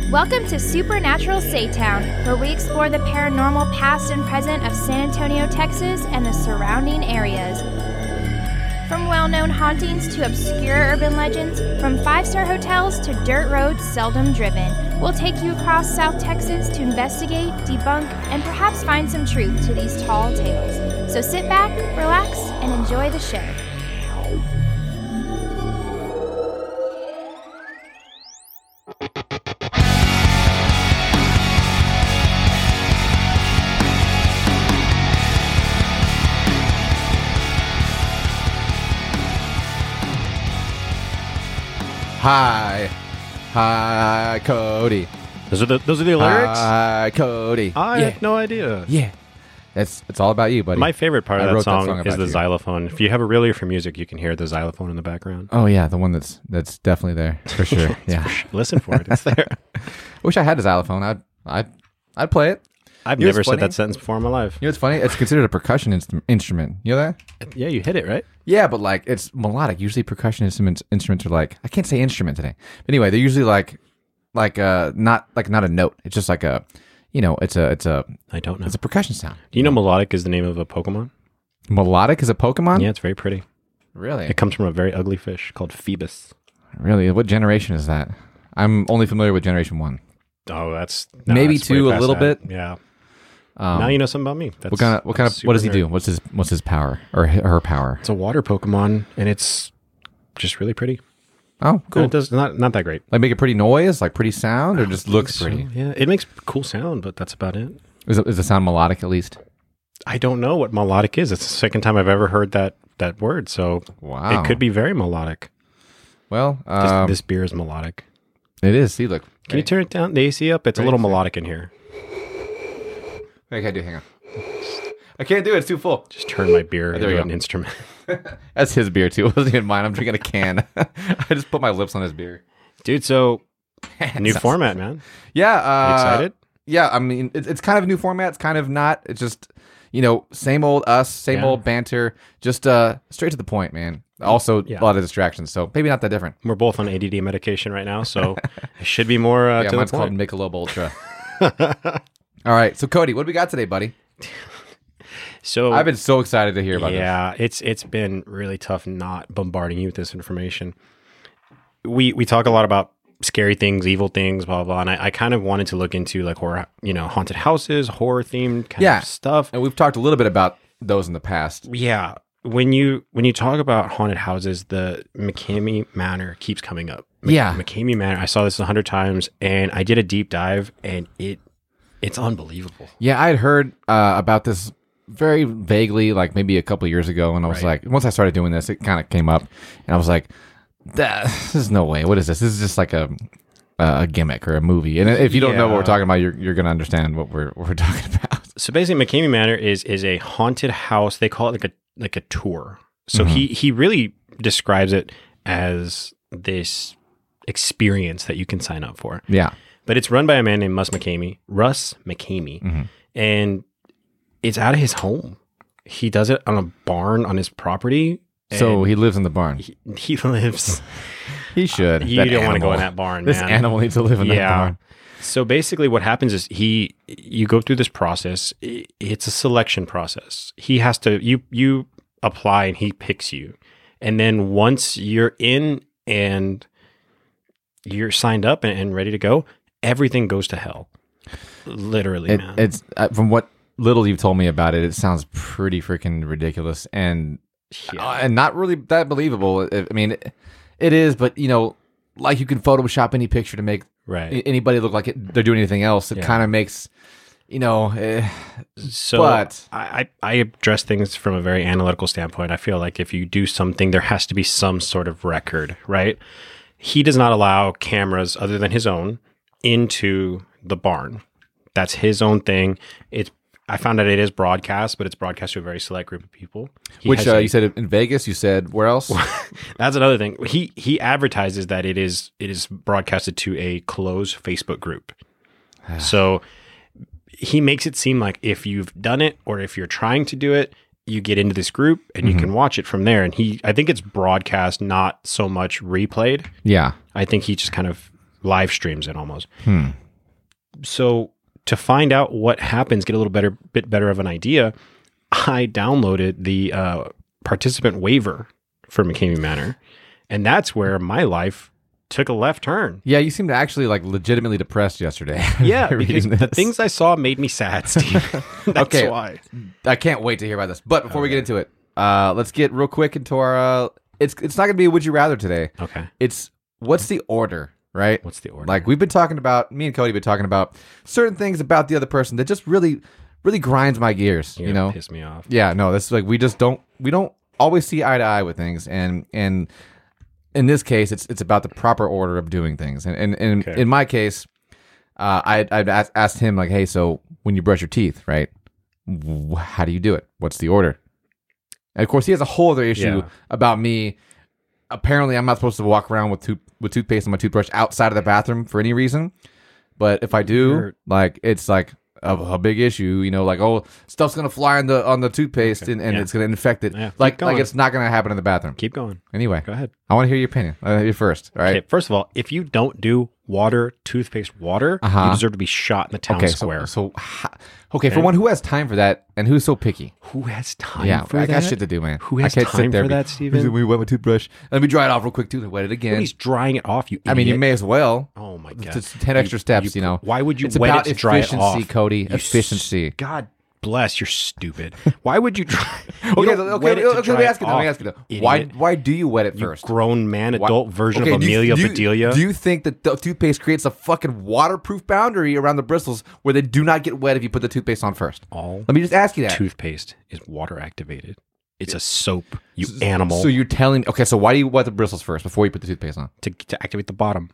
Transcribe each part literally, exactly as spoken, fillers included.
Welcome to Supernatural Saytown, where we explore the paranormal past and present of San Antonio, Texas, and the surrounding areas. From well-known hauntings to obscure urban legends, from five-star hotels to dirt roads seldom driven, we'll take you across South Texas to investigate, debunk, and perhaps find some truth to these tall tales. So sit back, relax, and enjoy the show. Hi, hi, Cody. Those are the those are the lyrics. Hi, Cody. I yeah. had no idea. Yeah, that's it's all about you, buddy. My favorite part I of that wrote song, that song is the you. xylophone. If you have a real ear for music, you can hear the xylophone in the background. Oh yeah, the one that's that's definitely there for sure. Yeah, for sure. Listen for it; it's there. Wish I had a xylophone. I'd I'd I'd play it. I've You know never what's said funny? that sentence before in my life. You know what's funny? It's considered a percussion inst- instrument. You know that? Yeah, you hit it right. Yeah, but like it's melodic. Usually, percussion instruments instruments are like I can't say instrument today. But anyway, they're usually like like uh not like not a note. It's just like a you know it's a it's a I don't know. it's a percussion sound. Do you know melodic is the name of a Pokemon? Melodic is a Pokemon. Yeah, it's very pretty. Really? It comes from a very ugly fish called Phoebus. Really? What generation is that? I'm only familiar with Generation One. Oh, that's no, Maybe that's way two, a past little that. bit. Yeah. Um, now you know something about me. That's, what kind of what kind of what does he super do? nerd. What's his what's his power or hi- her power? It's a water Pokemon, and it's just really pretty. Oh, Cool. cool. It does not not that great. Like make a pretty noise, like pretty sound, or just looks So, pretty. yeah, it makes cool sound, but that's about it. Is it, is the sound melodic at least? I don't know what melodic is. It's the second time I've ever heard that that word, so Wow. it could be very melodic. Well, This, um, this beer is melodic. it is. See, look. Can you turn it down, the A C up? It's a Right, little so- melodic in here. Wait, I can't do. Hang on. I can't do it. It's too full. Just turn my beer there we into go. an instrument. That's his beer too. It wasn't even mine. I'm drinking a can. I just put my lips on his beer. Dude, so new Sounds- format, man. Yeah. Uh, You excited? Yeah. I mean, it's it's kind of a new format. It's kind of not. It's just you know same old us, same Yeah. old banter. Just uh straight to the point, man. Also Yeah. a lot of distractions, so maybe not that different. We're both on A D D medication right now, so it should be more uh, yeah, to mine's the called point. Michelob Ultra. All right, so Cody, what do we got today, buddy? So I've been so excited to hear about this. yeah, it's it's been really tough not bombarding you with this information. We we talk a lot about scary things, evil things, blah blah, blah and I, I kind of wanted to look into like horror, you know, haunted houses, horror themed kind Yeah. of stuff. And we've talked a little bit about those in the past. Yeah, when you when you talk about haunted houses, the McCamey Manor keeps coming up. Mc- Yeah. McCamey Manor. I saw this a hundred times, and I did a deep dive, and it it's unbelievable. Yeah, I had heard uh, about this very vaguely, like maybe a couple of years ago, and I was Right. like, once I started doing this, it kind of came up, and I was like, "That- "This is no way. What is this? This is just like a a gimmick or a movie." And if you don't know what we're Yeah. talking about, you're you're gonna understand what we're what we're talking about. So basically, McCamey Manor is is a haunted house. They call it like a like a tour. So he he really describes it as this experience that you can sign up for. Yeah, But it's run by a man named Russ McCamey, Russ McCamey, Mm-hmm. and it's out of his home. He does it on a barn on his property. so and he lives in the barn. he, he lives. He should. You That don't want to go in animal. that barn, This man. animal needs to live in that Yeah. barn. So basically, what happens is he, you go through this process. I- It's a selection process. He has to you you apply and he picks you, and then once you're in and you're signed up and, and ready to go, everything goes to hell. Literally, It, man. it's uh, from what little you've told me about it, it sounds pretty freaking ridiculous and Yeah. uh, and not really that believable. I I mean, it, it is, but you know, like you can Photoshop any picture to make Right. a- anybody look like it, they're doing anything else. It Yeah. kind of makes, you know, eh, So but- I, I I address things from a very analytical standpoint. I feel like if you do something, there has to be some sort of record, right? He does not allow cameras other than his own into the barn. That's his own thing. It's I found out it is broadcast, but it's broadcast to a very select group of people. He which has uh, a- you said in Vegas. You said where else? that's another thing. He he advertises that it is it is broadcasted to a closed Facebook group. So he makes it seem like if you've done it or if you're trying to do it, you get into this group and you can watch it from there. And he I think it's broadcast, not so much replayed. yeah, I think he just kind of live streams it almost. Hmm. So to find out what happens, get a little better, bit better of an idea, I downloaded the uh, participant waiver for McCamey Manor, and that's where my life took a left turn. Yeah, you seemed actually like legitimately depressed yesterday. Yeah, because reading the this. things I saw made me sad, Steve. That's Okay. why. I can't wait to hear about this. But before we get into it, uh, let's get real quick into our. Uh, it's it's not going to be a would you rather today. Okay. It's what's the order, right? What's the order? Like we've been talking about, me and Cody have been talking about certain things about the other person that just really, really grinds my gears. You're you gonna know, piss me off. yeah, no, that's like we just don't we don't always see eye to eye with things, and and in this case, it's it's about the proper order of doing things, and and, and Okay. in my case, uh, I I asked, asked him like, hey, so when you brush your teeth, right? w- How do you do it? What's the order? And of course, he has a whole other issue Yeah. about me. Apparently, I'm not supposed to walk around with tooth with toothpaste on my toothbrush outside of the bathroom for any reason. But if I do, You're- like, it's like a, a big issue. You know, like, oh, stuff's gonna fly on the on the toothpaste Okay. and, and Yeah. it's gonna infect it. Yeah. Keep Like, going. like it's not gonna happen in the bathroom. Keep going. Anyway, Go ahead. I want to hear your opinion. Uh, you first, all right? Okay, first of all, if you don't do water, toothpaste, water, Uh-huh. you deserve to be shot in the town Okay, square. so, so ha- okay, for one, who has time for that, and who's so picky? Who has time Yeah, for I that? got shit to do, man. Who I has can't sit time there for and be- that, Steven? Let me wet my toothbrush. Let me dry it off real quick too, and wet it again. Nobody's drying it off, you I mean, you idiot. may as well. Oh my god! Just ten extra steps, you, know. Why would you It's wet about it to dry it efficiency, off? Cody. You Efficiency. s- God bless, you're stupid. Why would you try? you Okay, don't okay, wet okay, it to okay, dry let me it ask you though. Let me off, ask you though. Why, idiot. why do you wet it You first? grown man, Why- adult version Okay, of do you- Amelia do you, Bedelia? Do you think that the toothpaste creates a fucking waterproof boundary around the bristles where they do not get wet if you put the toothpaste on first? All Let me just ask you that. toothpaste is water activated. It's a soap, you animal. So you're telling okay, so why do you wet the bristles first before you put the toothpaste on? to, to activate the bottom.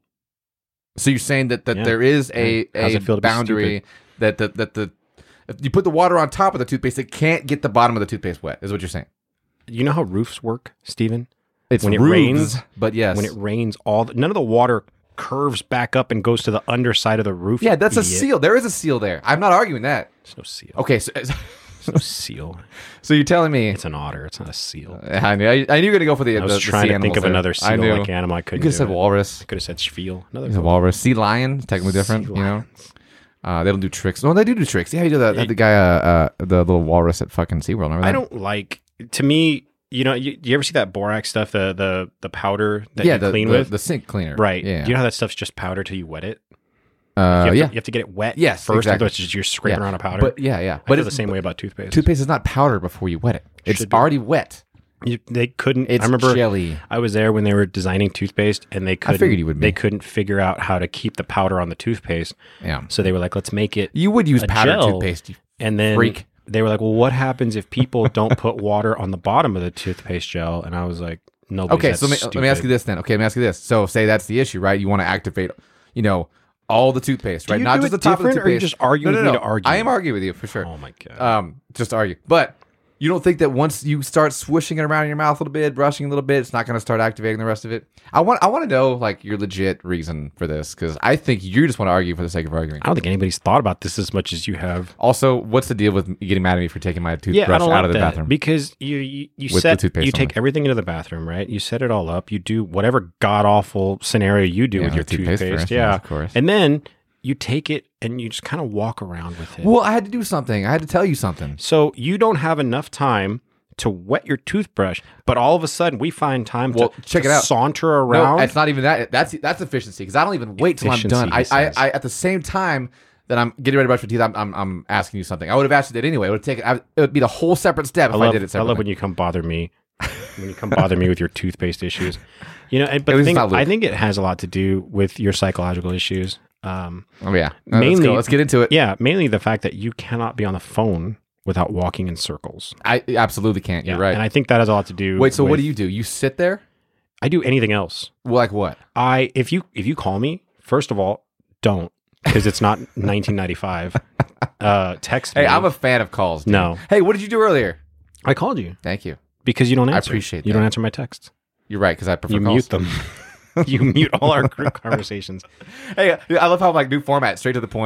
So you're saying that, that Yeah. there is a, Yeah. How's a it feel to be boundary that the, that the if you put the water on top of the toothpaste, it can't get the bottom of the toothpaste wet, is what you're saying. You know how roofs work, Steven? It's When it roofs, rains- but yes. When it rains, all the, none of the water curves back up and goes to the underside of the roof. yeah, that's a idiot. seal. There is a seal there. I'm not arguing that. There's no seal. Okay, so, There's no seal. so you're telling me It's an otter. It's not a seal. I knew, I, I knew you were going to go for the I was the, trying the to think animals of there. another I seal knew. like animal. I You couldn't. could have do said it. walrus. I could have said spiel. Another It's a walrus. Sea lion, technically different, Sea you know? lions. Uh, they don't do tricks. No, they do do tricks. Yeah, you do that. It- the guy, uh, uh, the little walrus at fucking SeaWorld. Remember that? I don't like. To me, you know, you, you ever see that borax stuff? The the the powder that yeah, you the, clean the, with, the sink cleaner. right? Yeah. You know how that stuff's just powder till you wet it. uh, You have, yeah. to, you have to get it wet. Yes, first. exactly. Otherwise, just you're scraping Yeah. around a powder. But yeah, yeah. I But feel the it's same way about toothpaste. Toothpaste is not powder before you wet it. It's Should be. already wet. You, they couldn't. It's I remember jelly. I was there when they were designing toothpaste, and they couldn't. figured you would be. They couldn't figure out how to keep the powder on the toothpaste, Yeah. so they were like, "Let's make it." You would use A powdered gel. toothpaste. You And then freak. they were like, "Well, what happens if people don't put water on the bottom of the toothpaste gel?" And I was like, "Nobody's Okay, that so let me, stupid. let me ask you this then. Okay, let me ask you this. So say that's the issue, right? You want to activate, you know, all the toothpaste, Do right? you Not do just the it top of the different, toothpaste. or you just argue no, with no, me no. to argue? I am arguing with you for sure. Oh my god! Um, just argue. But you don't think that once you start swishing it around in your mouth a little bit, brushing a little bit, it's not going to start activating the rest of it? I want I want to know like your legit reason for this because I think you just want to argue for the sake of arguing. I don't think anybody's thought about this as much as you have. Also, what's the deal with you getting mad at me for taking my toothbrush Yeah, I don't out like of the that bathroom? because you you, you With the set toothpaste you on take it. everything into the bathroom, right? You set it all up. You do whatever god awful scenario you do Yeah, with your with toothpaste, toothpaste, for instance, yeah, of course. and then you take it and you just kind of walk around with it. Well, I had to do something. I had to tell you something. So you don't have enough time to wet your toothbrush, but all of a sudden we find time Well, to, check to it out. saunter No, around. it's not even that. That's that's efficiency because I don't even wait till I'm Efficiency, done. I, he I, says. I at the same time that I'm getting ready to brush my teeth, I'm I'm, I'm asking you something. I would have asked you that anyway. It would take I, it would be the whole separate step if I I, love, did it I separately. love when you come bother me, when you come bother me with your toothpaste issues. You know, and, but At the least thing, it's not Luke. I think it has a lot to do with your psychological issues. Um, oh yeah, No, let's, mainly- go. Let's get into it. yeah, mainly the fact that you cannot be on the phone without walking in circles. I absolutely can't. You're Yeah, right. and I think that has a lot to do. Wait, so what with- do you do? You sit there? I do anything else. Well, like what? I if you if you call me, first of all, don't because it's not nineteen ninety-five. Uh, text me. Hey, I'm a fan of calls. Dude. No. Hey, what did you do earlier? I called you Thank you. because you don't I answer. appreciate you that. don't answer my texts. You're right because I prefer You calls. mute them. You mute all our group conversations. Hey, I love how like new format, straight to the point.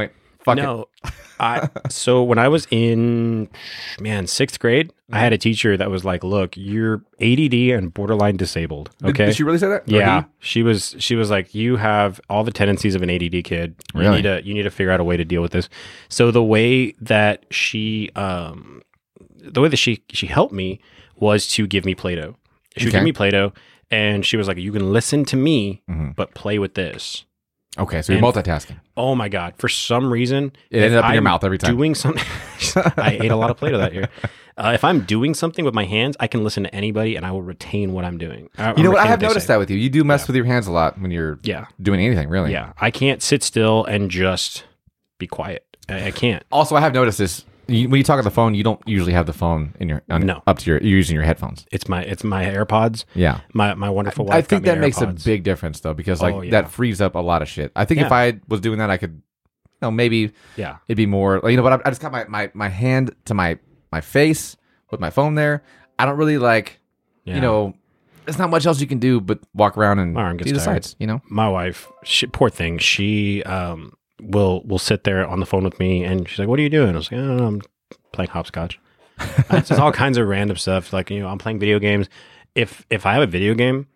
Fuck no, I so when I was in man sixth grade, I had a teacher that was like, "Look, you're A D D and borderline disabled." Did- Okay, Did, she really say that? Or yeah, he? she was. She was like, "You have all the tendencies of an A D D kid. You Really? need to you need to figure out a way to deal with this." So the way that she, um, the way that she she helped me was to give me Play-Doh. She would Okay. give me Play-Doh, and she was like, "You can listen to me, Mhm. but play with this." Okay, so you're And- multitasking. Oh my God! For some reason, It ended if up in your I'm mouth every time. Doing something, I ate a lot of Play-Doh that year. Uh, if I'm doing something with my hands, I can listen to anybody, and I will retain what I'm doing. I, You know what? I have they noticed say. that with you. You do mess with your hands a lot when you're Yeah, doing anything, really. yeah. I can't sit still and just be quiet. I, I can't. Also, I have noticed this. You, when you talk on the phone, you don't usually have the phone in your on, No. up to your. You're using your headphones. It's my it's my AirPods. Yeah. My my wonderful wife. I think got me that makes a AirPods. big difference though, because like Oh, yeah. that frees up a lot of shit. I think if Yeah. I was doing that, I could, you know, maybe Yeah, it'd be more. Like, you know, but I, I just got my, my my hand to my my face with my phone there. I don't really like, yeah. you know, there's not much else you can do but walk around and My arm gets see the tired. sights. You know. my wife, she, poor thing, she um will will sit there on the phone with me, and she's like, "What are you doing?" I was like, "I don't know, I'm playing hopscotch." It's just all kinds of random stuff. Like, you know, I'm playing video games. If if I have a video game,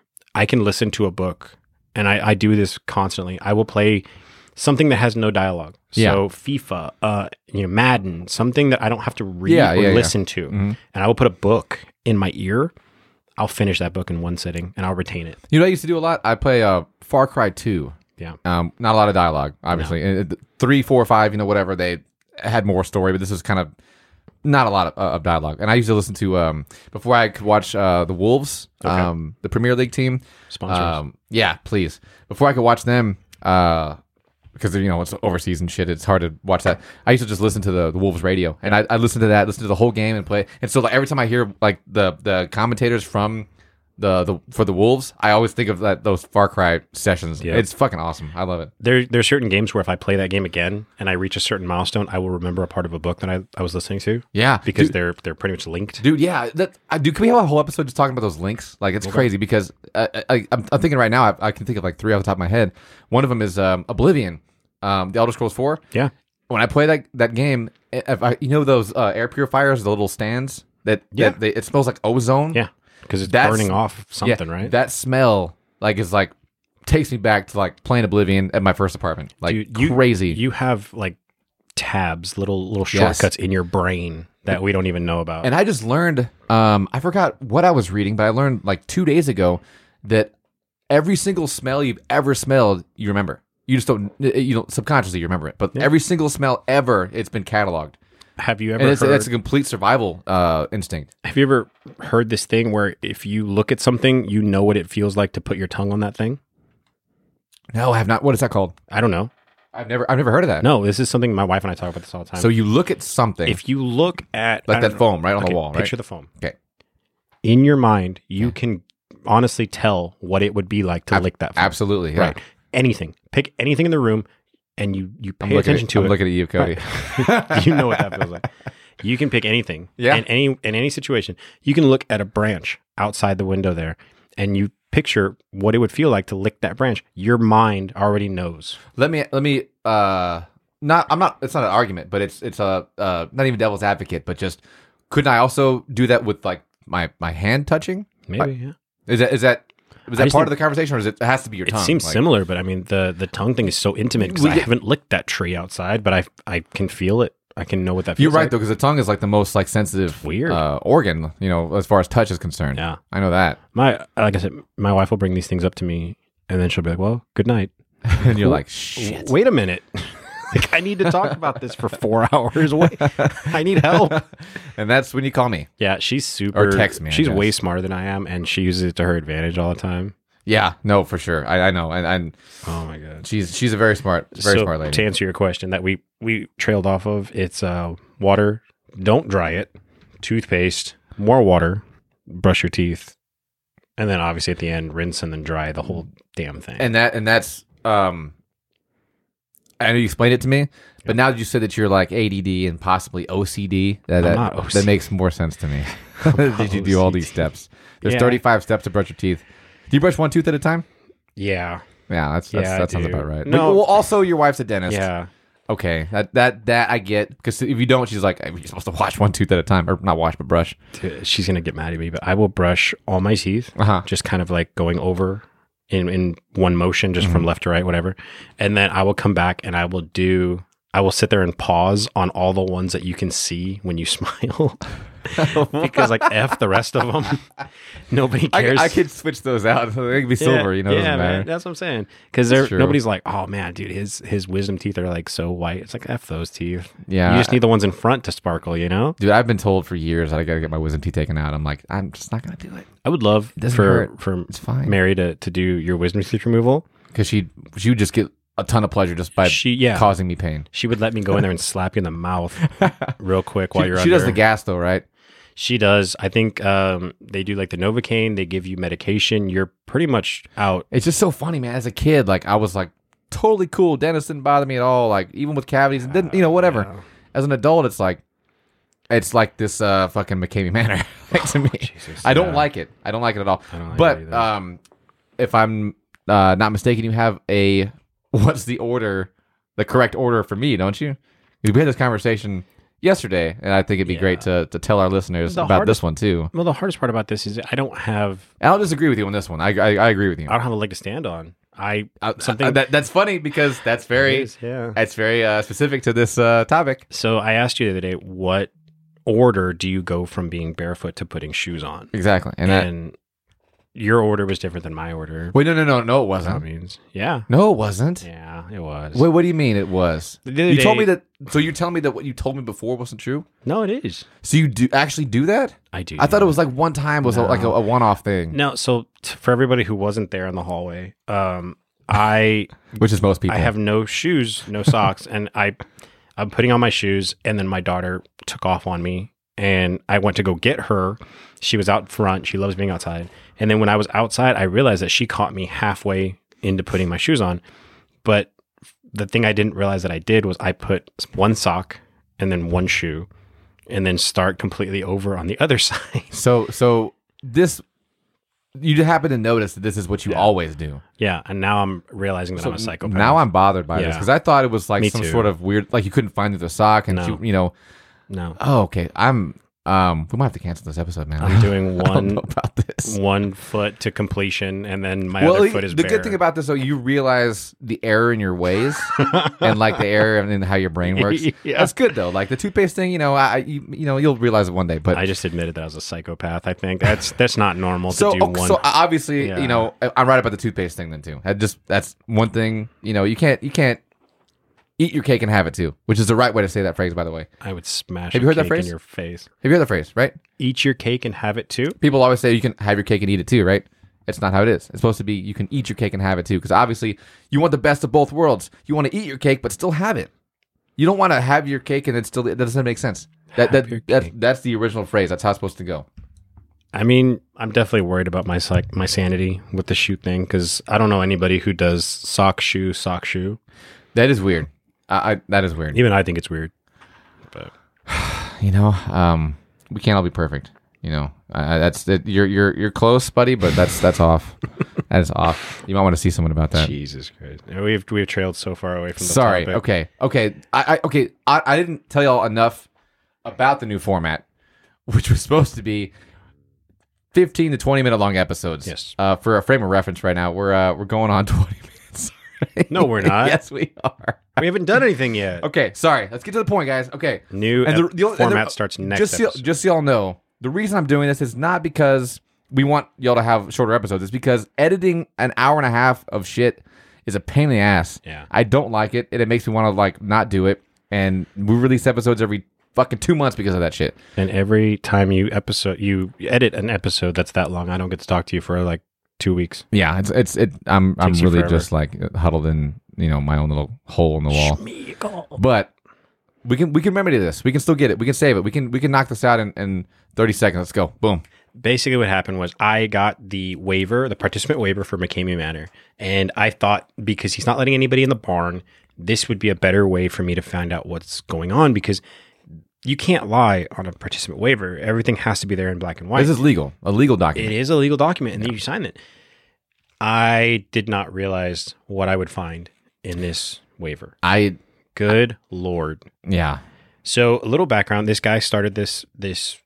I can listen to a book, and I, I do this constantly. I will play something that has no dialogue. Yeah. So FIFA, uh, you know, Madden, something that I don't have to read Yeah, or yeah, yeah. listen to, Mhm. and I will put a book in my ear. I'll finish that book in one sitting, and I'll retain it. You know, what I used to do a lot. I play uh, Far Cry Two. Yeah. Um, not a lot of dialogue, obviously. And, uh, Three, four, five, you know, whatever. They had more story, but this is kind of not a lot of, uh, of dialogue. And I used to listen to um before I could watch uh the Wolves, Okay. um the Premier League team. Sponsors. Um, yeah, please. Before I could watch them, uh, because you know it's overseas and shit, it's hard to watch that. I used to just listen to the, the Wolves radio, and I I listened to that, listen to the whole game, and play. And so like, every time I hear like the the commentators from the the for the Wolves, I always think of that those Far Cry sessions. Yeah. It's fucking awesome. I love it. There, there are certain games where if I play that game again and I reach a certain milestone, I will remember a part of a book that I, I was listening to Yeah, because dude, they're they're pretty much linked. dude. Yeah, that I do. Can we have a whole episode just talking about those links? Like it's crazy because uh, I, I'm, I'm thinking right now. I, I can think of like three off the top of my head. One of them is um, Oblivion, um, the Elder Scrolls four. Yeah, When I play that that game, if I, you know those uh, air purifiers, the little stands that Yeah. that they, it smells like ozone. yeah, because it's That's- burning off something, Yeah, right? That smell like is like takes me back to like playing Oblivion at my first apartment. Like Dude, you- crazy. You have like tabs, little little Yes. shortcuts in your brain that we don't even know about. And I just learned, um, I forgot what I was reading, but I learned like two days ago that every single smell you've ever smelled, you remember. You just don't, you don't subconsciously you remember it. But Yeah. every single smell ever, it's been cataloged, have you ever and it's heard? it's a complete survival uh, instinct. have you ever heard this thing where if you look at something, you know what it feels like to put your tongue on that thing? No, I have not. What is that called? I don't know. I've never, I've never heard of that. No, this is something my wife and I talk about this all the time. So you look at something, if you look at like I that don't know. foam right on Okay, the wall, right? Picture the foam. Okay. In your mind, you can honestly tell what it would be like to Ab- lick that foam. Absolutely, yeah. Right. Anything. Pick anything in the room and you, you I'm pay looking attention at, to I'm it. looking at you, Cody. You know what that feels like. You can pick anything. Yeah. In any in any situation. You can look at a branch outside the window there and you picture what it would feel like to lick that branch. Your mind already knows. Let me let me uh not I'm not it's not an argument, but it's it's a uh not even devil's advocate, but just couldn't I also do that with like my my hand touching? Maybe, yeah. Is that is that was I that just part of think- the conversation, or is it, it has to be your It tongue? seems Like- similar, but I mean the the tongue thing is so intimate because We I get- haven't licked that tree outside, but I I can feel it. I can know what that feels You're right like. though, because the tongue is like the most like sensitive Weird. uh, organ, you know, as far as touch is concerned. Yeah. I know that. My like I said, my wife will bring these things up to me, and then she'll be like, "Well, good night." And you're Cool. like, shit. Wait a minute. Like I need to talk about this for four hours. Wait, I need help. And that's when you call me. Yeah, she's super. Or text me, I She's guess. way smarter than I am, and she uses it to her advantage all the time. Yeah, no, for sure. I, I know, and, and Oh my god. she's she's a very smart, very so smart lady. to answer your question that we we trailed off of, it's uh water. Don't dry it. Toothpaste. More water. Brush your teeth, and then obviously at the end, rinse and then dry the whole damn thing. and that and that's um I know you explained it to me, but now that you said that you're like A D D and possibly O C D, that I'm that, not O C D. that makes more sense to me. Did you do all these steps? There's Yeah. thirty-five steps to brush your teeth. Do you brush one tooth at a time? yeah. Yeah, that's, that's Yeah, I that sounds do. about right. No. But, well, also your wife's a dentist. Yeah. Okay, that that that I get, because if you don't, she's like, you're supposed to wash one tooth at a time, or not wash but brush. Dude, she's gonna get mad at me, but I will brush all my teeth, Uh-huh. just kind of like going over in in one motion, just mm-hmm. from left to right, whatever. And then I will come back and I will do. I will sit there and pause on all the ones that you can see when you smile. Because like F the rest of them, nobody cares. I, I could switch those out. They could be silver, yeah, you know. Yeah, doesn't matter. Man, that's what I'm saying. Because nobody's like, oh man, dude, his his wisdom teeth are like so white. It's like F those teeth. Yeah, you just need the ones in front to sparkle, you know. Dude, I've been told for years that I got to get my wisdom teeth taken out. I'm like, I'm just not gonna do it. I would love for hurt. for it's fine. Mary to to do your wisdom teeth removal, because she she would just get a ton of pleasure just by she, yeah. causing me pain. She would let me go in there and slap you in the mouth real quick while she, you're she under. does the gas though, right? She does. I think um, they do like the Novocaine. They give you medication. You're pretty much out. It's just so funny, man. As a kid, like I was like totally cool. Dentist didn't bother me at all. Like even with cavities, and didn't you know whatever. Uh, As an adult, it's like it's like this uh, fucking McCamey Manor like, to me. Jesus, I don't yeah. like it. I don't like it at all. I don't like but it either. um, if I'm uh, not mistaken, you have a what's the order, the correct order for me, don't you? We had this conversation yesterday, and I think it'd be Yeah. great to to tell our listeners The about hardest- this one too. Well, the hardest part about this is I don't have. And I'll disagree with you on this one. I I, I agree with you. I don't have a leg to stand on. I Uh, something uh, that, that's funny because that's very It is, yeah. that's very uh, specific to this uh, topic. So I asked you the other day, what order do you go from being barefoot to putting shoes on? Exactly, and, that, And your order was different than my order. wait, no, no, no, no, it That wasn't. means, yeah, No, it wasn't. yeah, it was. Wait, what do you mean it was? The other You told day- me that. So you're telling me that what you told me before wasn't true? No, it is. So you do actually do that? I do. I thought it was like one time was a, like a, No. a one-off thing, No, so t- for everybody who wasn't there in the hallway, um, I which is most people. I have no shoes, no socks, and I I'm putting on my shoes, and then my daughter took off on me, and I went to go get her. She was out front. She loves being outside. And then when I was outside, I realized that she caught me halfway into putting my shoes on. But the thing I didn't realize that I did was I put one sock and then one shoe, and then start completely over on the other side. So so this you just happen to notice that this is what you Yeah. always do. Yeah, and now I'm realizing that So I'm a psychopath. now I'm bothered by this Yeah. because I thought it was like Me some too. sort of weird, like you couldn't find the sock and No. you, you know. no. Oh, okay. I'm. Um, we might have to cancel this episode, man. I'm doing I don't one know about this. one foot to completion, and then my Well, other foot is the bare. good thing about this, though, you realize the error in your ways and like the error in how your brain works. Yeah. That's good though. Like the toothpaste thing, you know, I, you, you know, you'll realize it one day. But I just admitted that I was a psychopath. I think that's that's not normal so, to do okay, one. so obviously, Yeah. you know, I- I'm right about the toothpaste thing then too. I just that's one thing. You know, you can't you can't eat your cake and have it too, which is the right way to say that phrase, by the way. I would smash Have a you heard that cake phrase? in your face. Have you heard the phrase, right? Eat your cake and have it too. People always say you can have your cake and eat it too, right? It's not how it is. It's supposed to be you can eat your cake and have it too, because obviously you want the best of both worlds. You want to eat your cake but still have it. You don't want to have your cake and it still that doesn't make sense. That Have that your that's, cake. that's the original phrase. That's how it's supposed to go. I mean, I'm definitely worried about my psych- my sanity with the shoe thing because I don't know anybody who does sock shoe sock shoe. That is weird. I, I that is weird. Even I think it's weird. But You know, um, we can't all be perfect. You know, uh, that's that. You're you're you're close, buddy, but that's that's off. That is off. You might want to see someone about that. Jesus Christ, we've we've trailed so far away from the Sorry. topic. Okay. Okay. I, I okay. I, I didn't tell y'all enough about the new format, which was supposed to be fifteen to twenty minute long episodes. Yes. Uh, for a frame of reference, right now we're uh, we're going on twenty minutes. No, we're not. Yes, we are. We haven't done anything yet. Okay. Sorry. Let's get to the point, guys. Okay. New And the- ep- the only- and format the- starts next. Just so, episode. just so y'all know, the reason I'm doing this is not because we want y'all to have shorter episodes. It's because editing an hour and a half of shit is a pain in the ass. Yeah. I don't like it, and it makes me want to like not do it. And we release episodes every fucking two months because of that shit. And every time you episode you edit an episode that's that long, I don't get to talk to you for like two weeks. Yeah, it's it's it. I'm I'm Takes you really forever. just like huddled in you know my own little hole in the wall. But we can we can remedy this. We can still get it. We can save it. We can we can knock this out in, in thirty seconds. Let's go. Boom. Basically, what happened was I got the waiver, the participant waiver for McCamey Manor, and I thought because he's not letting anybody in the barn, this would be a better way for me to find out what's going on because you can't lie on a participant waiver. Everything has to be there in black and white. This is legal. A legal document. It is a legal document, and then you sign it. I did not realize what I would find in this waiver. I Good Lord. Yeah. So a little background, this guy started this this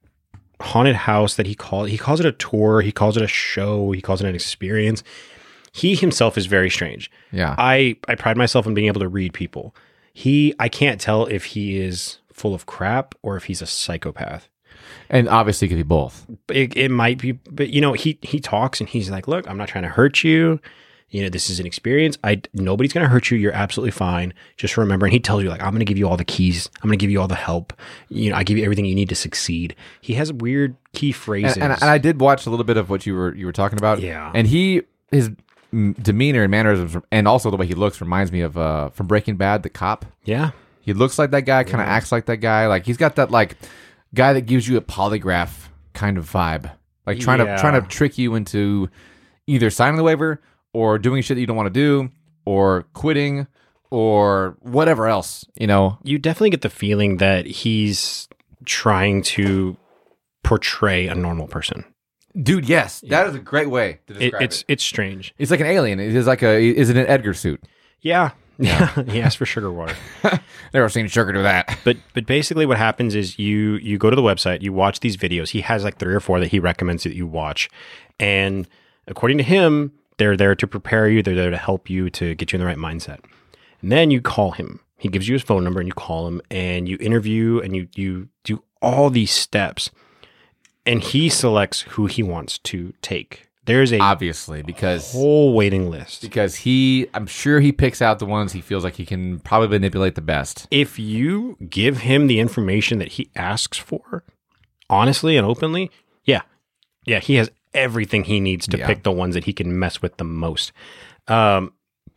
haunted house that he called, he calls it a tour, he calls it a show, he calls it an experience. He himself is very strange. Yeah. I, I pride myself on being able to read people. He, I can't tell if he is full of crap or if he's a psychopath. And obviously it could be both. It, it might be, but you know, he, he talks and he's like, look, I'm not trying to hurt you. You know, this is an experience. I, nobody's going to hurt you. You're absolutely fine. Just remember. And he tells you like, I'm going to give you all the keys. I'm going to give you all the help. You know, I give you everything you need to succeed. He has weird key phrases. And, and, and I did watch a little bit of what you were, you were talking about. Yeah. And he, his demeanor and mannerisms, and also the way he looks reminds me of, uh, from Breaking Bad, the cop. Yeah. He looks like that guy, kind of Yeah. acts like that guy. Like he's got that like guy that gives you a polygraph kind of vibe. Like trying Yeah. to, trying to trick you into either signing the waiver or doing shit that you don't want to do, or quitting, or whatever else, you know? You definitely get the feeling that he's trying to portray a normal person. Dude, yes. That is a great way to It, describe it. it's it's strange. It's like an alien. It is like a, is it an Edgar suit? Yeah. Yeah. He asked for sugar water. Never seen Sugar do that. But but basically what happens is you you go to the website, you watch these videos. He has like three or four that he recommends that you watch. And according to him, they're there to prepare you. They're there to help you to get you in the right mindset. And then you call him. He gives you his phone number and you call him and you interview and you you do all these steps. And he selects who he wants to take. There's a Obviously, because whole waiting list. because he, I'm sure he picks out the ones he feels like he can probably manipulate the best. If you give him the information that he asks for, honestly and openly, yeah, yeah, he has everything he needs to Yeah. pick the ones that he can mess with the most. Um,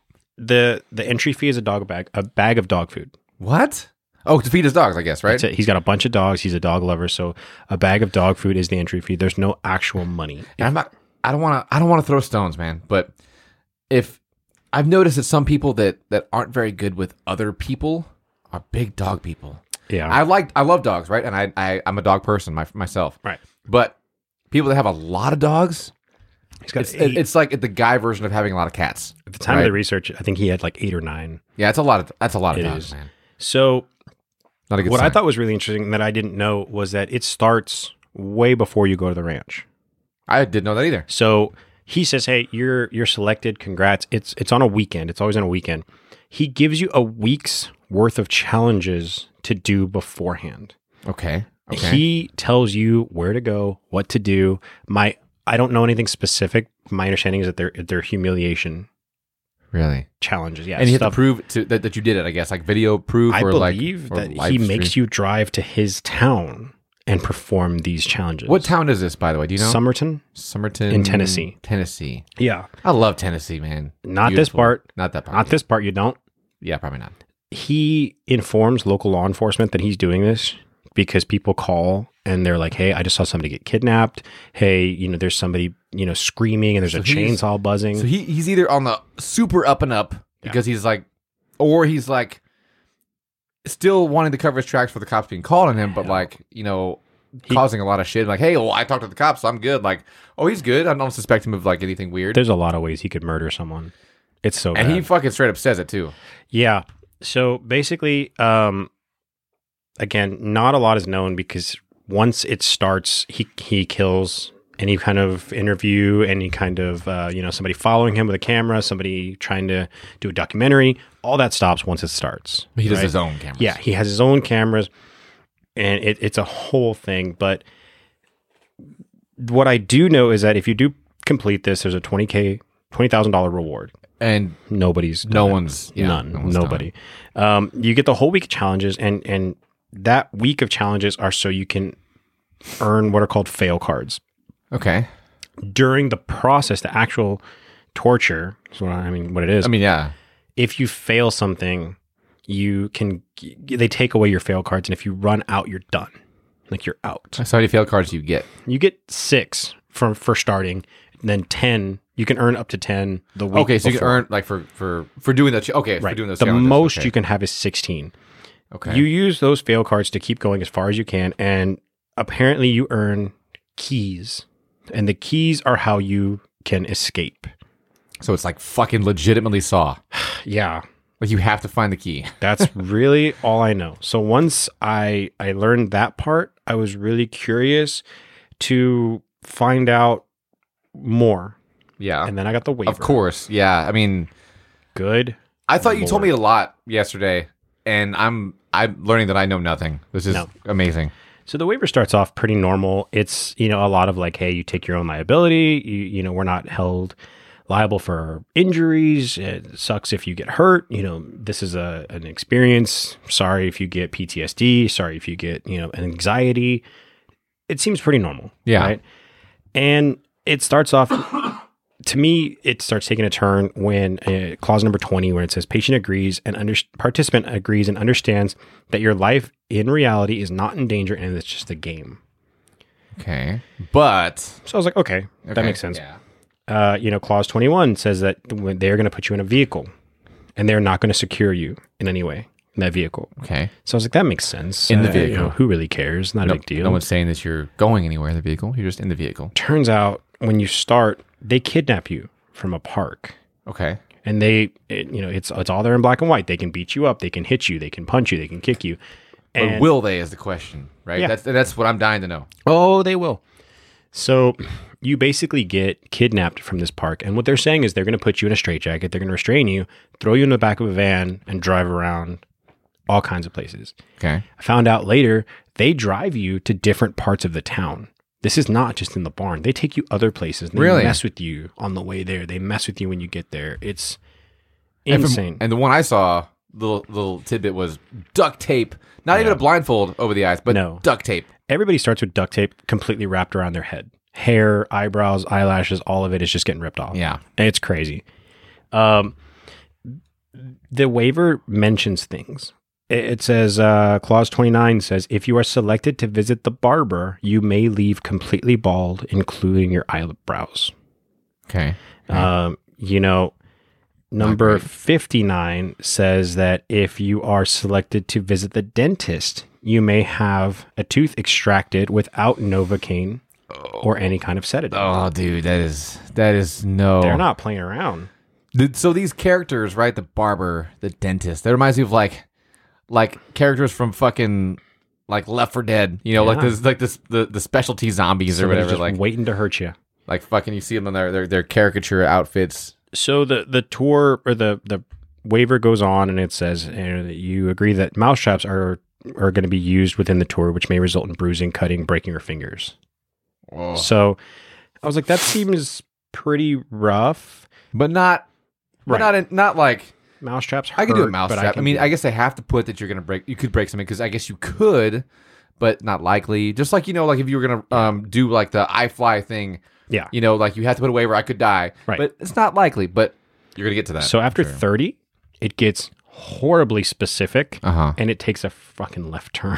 the the entry fee is a dog bag, a bag of dog food. What? Oh, to feed his dogs, I guess, right? That's it. He's got a bunch of dogs. He's a dog lover, so a bag of dog food is the entry fee. There's no actual money. And I'm not. I don't want to. I don't want to throw stones, man. But if I've noticed that some people that that aren't very good with other people are big dog people. Yeah, I like. I love dogs, right? And I, I I'm a dog person my, myself. right. But people that have a lot of dogs, He's got it's eight. it's like the guy version of having a lot of cats. At the time of right? the research, I think he had like eight or nine. Yeah, it's a lot of. That's a lot of It dogs, is. man. So Not a good what sign. I thought was really interesting that I didn't know was that it starts way before you go to the ranch. I didn't know that either. So he says, "Hey, you're you're selected. Congrats. It's it's on a weekend. It's always on a weekend." He gives you a week's worth of challenges to do beforehand. Okay. Okay. He tells you where to go, what to do. My I don't know anything specific. My understanding is that they're they're humiliation really. challenges. Yeah, And you have to stuff. prove to, that, that you did it, I guess, like video proof I or like believe or that live he stream. makes you drive to his town and perform these challenges. What town is this, by the way? Do you know? Somerton? Somerton In Tennessee. Tennessee. Yeah. I love Tennessee, man. Not this Beautiful. part. Not that part. Not this part. You don't. Yeah, probably not. He informs local law enforcement that he's doing this because people call and they're like, "Hey, I just saw somebody get kidnapped. Hey, you know, there's somebody, you know, screaming and there's So a he's- chainsaw buzzing." So he he's either on the super up and up because he's like, or he's like still wanting to cover his tracks for the cops being called on him, but like, you know, He- causing a lot of shit. Like, hey, well, I talked to the cops, so I'm good. Like, oh, he's good. I don't suspect him of like anything weird. There's a lot of ways he could murder someone. It's so And bad. he fucking straight up says it too. Yeah. So basically, um, again, not a lot is known because once it starts, he he kills any kind of interview, any kind of uh, you know somebody following him with a camera, somebody trying to do a documentary. All that stops once it starts. He does right? his own cameras. Yeah, he has his own cameras, and it, it's a whole thing. But what I do know is that if you do complete this, there's a twenty k, twenty thousand dollar reward. And Nobody's no done it. one's yeah, None. no one's done Nobody. Um, you get the whole week of challenges, and and that week of challenges are so you can earn what are called fail cards. it. Okay. During the process, the actual torture is what I mean. What it is. I mean, yeah. if you fail something, you can they take away your fail cards, and if you run out, you're done. Like you're out. So how many fail cards do you get? You get six from for starting, and then ten. You can earn up to ten the week. Okay, so you can before. earn like for for for doing that. Okay, for Right. doing those. The challenges. most Okay. you can have is sixteen. Okay. You use those fail cards to keep going as far as you can, and apparently you earn keys, and the keys are how you can escape. So it's like fucking legitimately Saw. Yeah, Like you have to find the key. That's really all I know. So once I I learned that part, I was really curious to find out more. Yeah. And then I got the waiver. Of course. Yeah. I mean, Good. I thought you Lord. told me a lot yesterday, and I'm I'm learning that I know nothing. This is No. amazing. So the waiver starts off pretty normal. It's, you know, a lot of like, hey, you take your own liability. You, you know, we're not held liable for injuries. It sucks if you get hurt. You know, this is a an experience. Sorry if you get P T S D. Sorry if you get, you know, an anxiety. It seems pretty normal. Yeah. Right? And it starts off, to me, it starts taking a turn when uh, clause number twenty, where it says patient agrees and under, participant agrees and understands that your life in reality is not in danger and it's just a game. Okay. But So I was like, okay, that okay, makes sense. Yeah. Uh, you know, clause twenty-one says that when they're going to put you in a vehicle and they're not going to secure you in any way in that vehicle. Okay. So I was like, that makes sense. In the Uh, you vehicle. know, who really cares? Not No, a big deal. no one's saying that you're going anywhere in the vehicle. You're just in the vehicle. Turns out when you start, they kidnap you from a park. Okay. And they, it, you know, it's it's all there in black and white. They can beat you up, they can hit you, they can punch you, they can kick you. But And, will they is the question, right? Yeah. That's that's what I'm dying to know. oh, they will. So you basically get kidnapped from this park, and what they're saying is they're going to put you in a straitjacket. They're going to restrain you, throw you in the back of a van, and drive around all kinds of places. Okay. I found out later they drive you to different parts of the town. This is not just in the barn. They take you other places. They Really? mess with you on the way there. They mess with you when you get there. It's And from- insane. And the one I saw, little little tidbit was duct tape. Not even Yeah. a blindfold over the eyes, but No. duct tape. Everybody starts with duct tape completely wrapped around their head. Hair, eyebrows, eyelashes, all of it is just getting ripped off. Yeah. It's crazy. Um, the waiver mentions things. It, it says, uh, clause twenty-nine says, if you are selected to visit the barber, you may leave completely bald, including your eyebrows. Okay. Um, you know, number great. fifty-nine says that if you are selected to visit the dentist, you may have a tooth extracted without Novocaine or any kind of sedative. Oh, dude, that is that is no. They're not playing around. The- so these characters, right? The barber, the dentist. That reminds me of like, like characters from fucking like Left four Dead. You know, like Yeah. this, like this, the the specialty zombies or Somebody's whatever. just Like, waiting to hurt you. like fucking, you see them in their their, their caricature outfits. So the the tour or the the waiver goes on, and it says uh, that you agree that mousetraps are are going to be used within the tour, which may result in bruising, cutting, breaking your fingers. Oh. So I was like, that seems pretty rough. But not, but Right. not in, not like. Mousetraps hurt, I could do a but mousetrap. I, can mean, do- I guess they have to put that you're gonna break. You could break something because I guess you could, but not likely. Just like you know, like if you were gonna um do like the I fly thing, yeah. you know, like you have to put a waiver. I could die, Right. But it's not likely. But you're gonna get to that. So after Sure. thirty, it gets horribly specific, Uh-huh. and it takes a fucking left turn.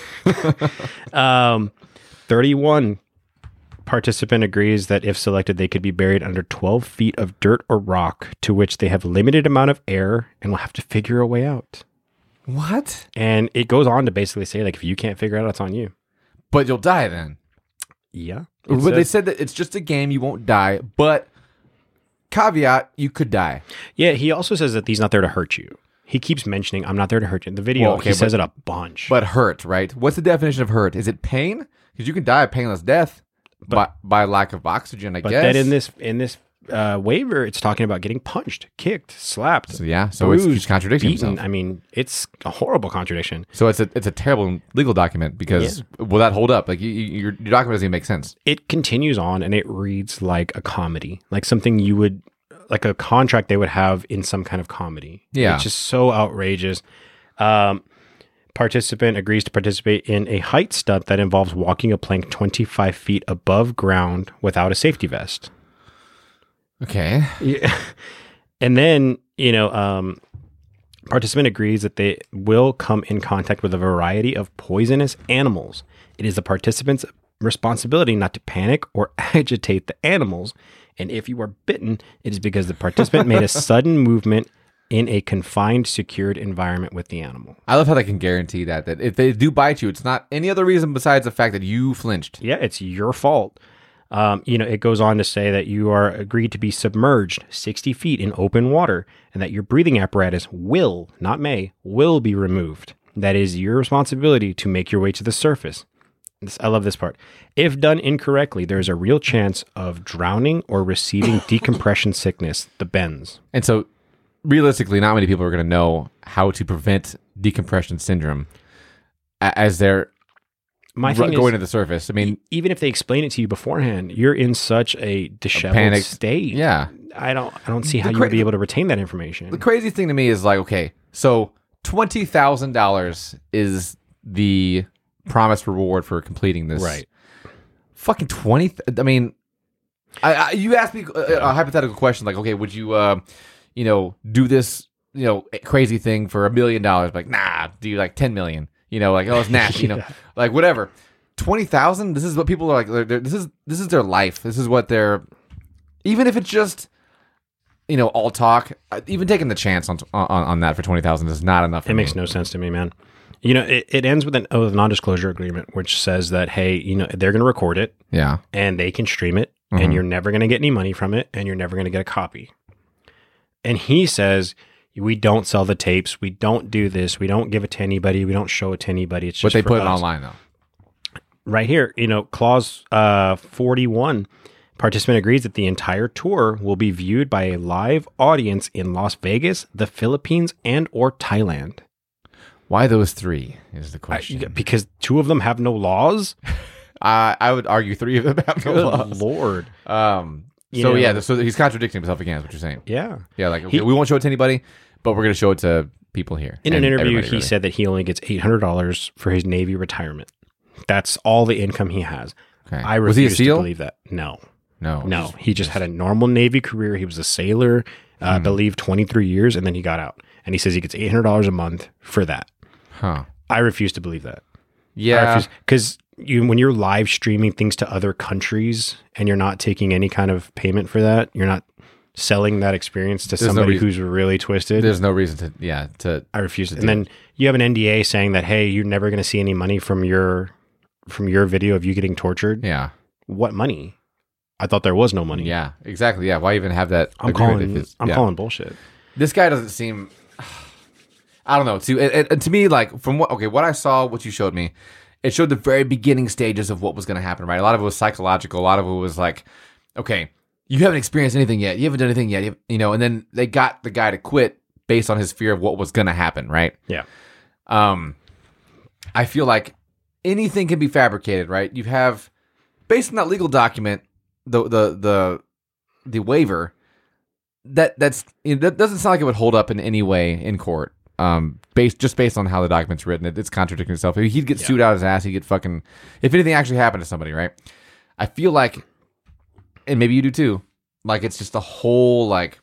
um, thirty-one, participant agrees that if selected, they could be buried under twelve feet of dirt or rock, to which they have limited amount of air and will have to figure a way out. What? And it goes on to basically say, like, if you can't figure it out, it's on you. But you'll die then. Yeah. But It they says- said that it's just a game. You won't die. But caveat, you could die. yeah, he also says that he's not there to hurt you. He keeps mentioning, I'm not there to hurt you. In the video, Well, okay, he says but- it a bunch. But hurt, right? What's the definition of hurt? Is it pain? Because you can die a painless death by, by lack of oxygen, I But guess. then in this in this uh, waiver, it's talking about getting punched, kicked, slapped, So yeah, so it's bruised, just contradicting beaten. himself. I mean, it's a horrible contradiction. So it's a it's a terrible legal document because will that hold up? Like you, you, your your document doesn't even make sense. It continues on, and it reads like a comedy, like something you would, like a contract they would have in some kind of comedy. Yeah. It's just so outrageous. Um, participant agrees to participate in a height stunt that involves walking a plank twenty-five feet above ground without a safety vest. Okay. Yeah. And then, you know, um, participant agrees that they will come in contact with a variety of poisonous animals. It is the participant's responsibility not to panic or agitate the animals. And if you are bitten, it is because the participant made a sudden movement in a confined, secured environment with the animal. I love how they can guarantee that that if they do bite you, it's not any other reason besides the fact that you flinched. Yeah, it's your fault. Um, you know, it goes on to say that you are agreed to be submerged sixty feet in open water and that your breathing apparatus will, not may, will be removed. That is your responsibility to make your way to the surface. This, I love this part. If done incorrectly, there is a real chance of drowning or receiving decompression sickness, the bends. And so, realistically, not many people are going to know how to prevent decompression syndrome a- as they're My r- thing going is, to the surface. I mean, even if they explain it to you beforehand, you're in such a disheveled panic- state. yeah. I don't. I don't see how The you cra- would be able to retain that information. The crazy thing to me is like, okay, so twenty thousand dollars is the promised reward for completing this. Right. Fucking twenty. Th- I mean, I, I you asked me a, a hypothetical question like, okay, would you, uh, you know, do this, you know, crazy thing for a million dollars? Like, nah, do like ten million. You know, like, oh, it's nasty. You know, like whatever. Twenty thousand. This is what people are like. They're, they're, this is this is their life. This is what they're. Even if it's just, you know, all talk. Even taking the chance on on, on that for twenty thousand is not enough. For It me. makes no sense to me, man. You know, it, it ends with an with a non-disclosure agreement, which says that, hey, you know, they're going to record it Yeah. and they can stream it, Mhm. and you're never going to get any money from it, and you're never going to get a copy. And he says, we don't sell the tapes, we don't do this, we don't give it to anybody, we don't show it to anybody. It's just But they for put it us. online though. Right here, you know, clause uh, forty-one. Participant agrees that the entire tour will be viewed by a live audience in Las Vegas, the Philippines, and or Thailand. Why those three is the I- question. because two of them have no laws. I I would argue three of them have no Good laws. Lord. Um. You So know- yeah, so he's contradicting himself again. Is what you're saying? Yeah. Yeah. Like okay, He- we won't show it to anybody, but we're going to show it to people here. In an And interview, everybody, he really. said that he only gets eight hundred dollars for his Navy retirement. That's all the income he has. Okay. I Was he a refuse to SEAL? believe that. No. No. No. He just had a normal Navy career. He was a sailor, uh, I Hmm. believe twenty-three years, and then he got out. And he says he gets eight hundred dollars a month for that. Huh. I refuse to believe that. Yeah. Because you, when you're live streaming things to other countries and you're not taking any kind of payment for that, you're not selling that experience to no somebody reason- who's really twisted. There's no reason to. Yeah. To. I refuse to. do And then you have an N D A saying that, hey, you're never going to see any money from your from your video of you getting tortured. Yeah. What money? I thought there was no money. Yeah. Exactly. Yeah. Why even have that? I'm agreement if calling. it's- I'm yeah. calling bullshit. This guy doesn't seem. I don't know. To it, it, to me, like from what okay, what I saw, what you showed me, it showed the very beginning stages of what was going to happen. Right, a lot of it was psychological. A lot of it was like, okay, you haven't experienced anything yet. You haven't done anything yet. You, you know, and then they got the guy to quit based on his fear of what was going to happen. Right. Yeah. Um, I feel like anything can be fabricated. Right. You have based on that legal document, the the the the waiver. That that's you know, that doesn't sound like it would hold up in any way in court. Um, based just based on how the document's written, it, it's contradicting itself. He'd get Yeah. sued out his ass. He'd get fucking if anything actually happened to somebody, right? I feel like, and maybe you do too. Like it's just a whole like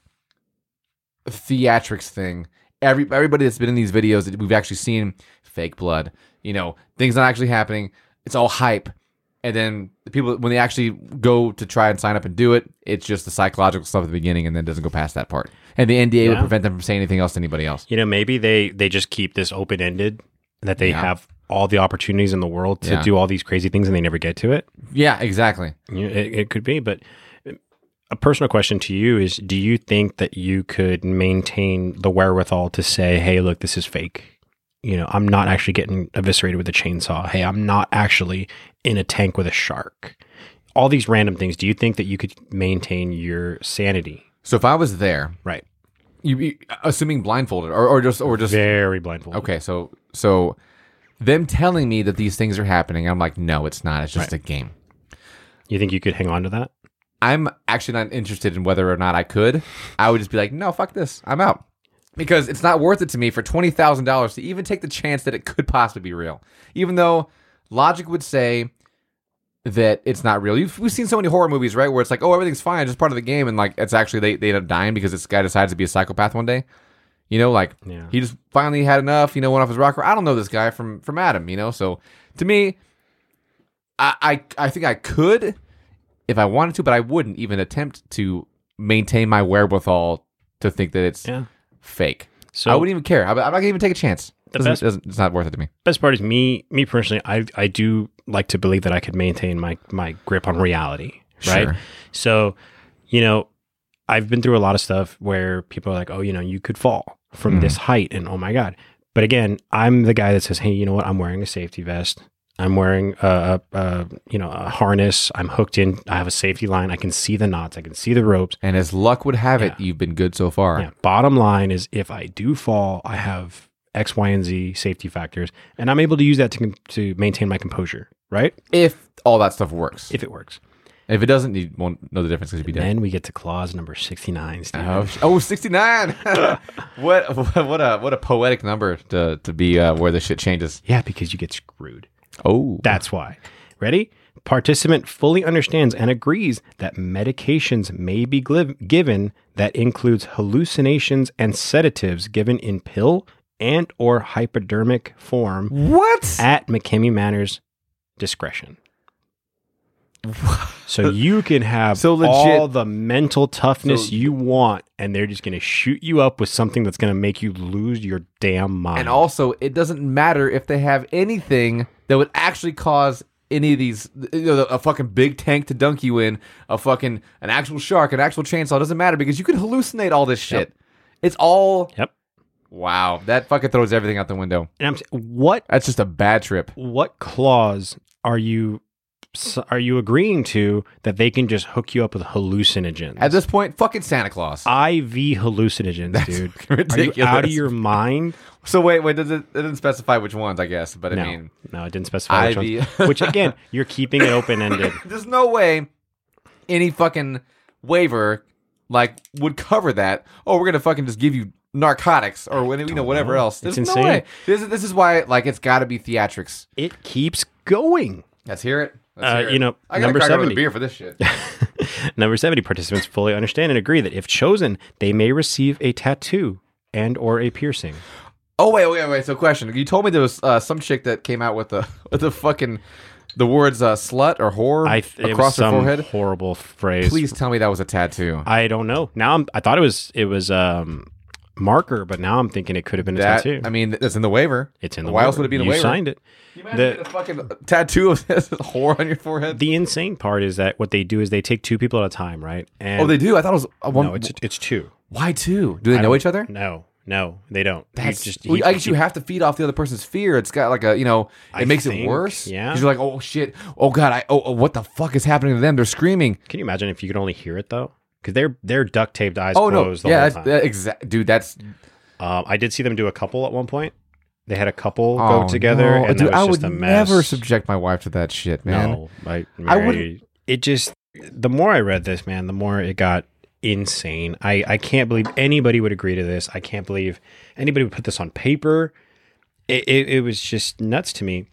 theatrics thing. Every everybody that's been in these videos that we've actually seen fake blood. You know, things not actually happening. It's all hype. And then the people, when they actually go to try and sign up and do it, it's just the psychological stuff at the beginning and then doesn't go past that part. And the N D A would Yeah. prevent them from saying anything else to anybody else. You know, maybe they they just keep this open ended, that they Yeah. have all the opportunities in the world to Yeah. do all these crazy things and they never get to it. Yeah, exactly. You know, it, it could be, but a personal question to you is: do you think that you could maintain the wherewithal to say, "Hey, look, this is fake. You know, I'm not actually getting eviscerated with a chainsaw. Hey, I'm not actually in a tank with a shark." All these random things. Do you think that you could maintain your sanity? So if I was there, Right. you, you assuming blindfolded or, or just or just Very blindfolded. okay, so so them telling me that these things are happening, I'm like, no, it's not. It's just Right. a game. You think you could hang on to that? I'm actually not interested in whether or not I could. I would just be like, no, fuck this. I'm out. Because it's not worth it to me for twenty thousand dollars to even take the chance that it could possibly be real. Even though logic would say that it's not real. You've, we've seen so many horror movies, right? Where it's like, oh, everything's fine. It's just part of the game. And like, it's actually, they, they end up dying because this guy decides to be a psychopath one day. You know, like Yeah. he just finally had enough, you know, went off his rocker. I don't know this guy from, from Adam, you know? So to me, I, I, I think I could if I wanted to, but I wouldn't even attempt to maintain my wherewithal to think that it's Yeah. fake. So I wouldn't even care. I'm I'm not gonna even take a chance. The Doesn't- best- doesn't- it's not worth it to me. best part is me me personally, I I do like to believe that I could maintain my my grip on reality, right? Sure. So, you know, I've been through a lot of stuff where people are like, oh, you know, you could fall from Mm. this height and oh my God. But again, I'm the guy that says, hey, you know what? I'm wearing a safety vest. I'm wearing a, a, a you know, a harness. I'm hooked in. I have a safety line. I can see the knots. I can see the ropes. And as luck would have it, Yeah. you've been good so far. Yeah. Bottom line is if I do fall, I have X, Y, and Z safety factors, and I'm able to use that to, to maintain my composure, right? If all that stuff works. If it works. If it doesn't, you won't know the difference because you'd be dead. Then we get to clause number sixty-nine, Steven. Oh, sh- oh, sixty-nine. what, what what a what a poetic number to to be uh, where the shit changes. Yeah, because you get screwed. Oh. That's why. Ready? Participant fully understands and agrees that medications may be gli- given that includes hallucinations and sedatives given in pill and or hypodermic form What? at McKinney Manor's discretion. So you can have So legit- all the mental toughness So- you want, and they're just going to shoot you up with something that's going to make you lose your damn mind. And also, it doesn't matter if they have anything that would actually cause any of these, you know, a fucking big tank to dunk you in, a fucking, an actual shark, an actual chainsaw, it doesn't matter because you can hallucinate all this shit. Yep. It's all, Yep. wow, that fucking throws everything out the window. And I'm saying, what That's just a bad trip. what clause are you are you agreeing to that they can just hook you up with hallucinogens? At this point, fucking Santa Claus. I V hallucinogens, dude. Are you ridiculous. out of your mind? So wait, wait, does it, it didn't specify which ones, I guess, but I No, mean, no, it didn't specify which I V. ones. Which again, you're keeping it open ended. there's no way any fucking waiver like would cover that. Oh, we're gonna fucking just give you narcotics or when- you know whatever know. else. There's It's no insane. way. This is this is why like it's got to be theatrics. It keeps going. Let's hear it. Let's Uh, hear it. you know, I gotta number crack open seventy. a beer for this shit. Number seventy, participants fully understand and agree that if chosen, they may receive a tattoo and or a piercing. Oh wait, wait, wait. So question: you told me there was uh, some chick that came out with the with the fucking the words uh, slut or whore I th- it was across her some forehead. horrible phrase. Please tell me that was a tattoo. I don't know. Now I'm, I thought it was it was um marker, but now I'm thinking it could have been a That tattoo. I mean, that's in the waiver. It's in the Why else waiver. would it be in the you waiver? signed it. You imagine The- getting a fucking tattoo of this whore on your forehead. The insane part is that what they do is they take two people at a time, right? And Oh, they do. I thought it was a one. no, it's it's two. Why two? Do they I know don't- each other? No, no, they don't. You That's just well, he- I guess he- you have to feed off the other person's fear. It's got like a you know, it I makes it think, worse. yeah. because you're like, oh shit, oh god, I oh, oh what the fuck is happening to them? They're screaming. Can you imagine if you could only hear it though? Because they're they're duct taped eyes Oh no, closed the yeah, whole that's time. that exact, dude. That's Um, I did see them do a couple at one point. They had a couple oh, go together, no. and dude, that was I just would a mess. never subject my wife to that shit, man. No, I, I Mary, wouldn't- It just the more I read this, man, the more it got insane. I I can't believe anybody would agree to this. I can't believe anybody would put this on paper. It it, it was just nuts to me.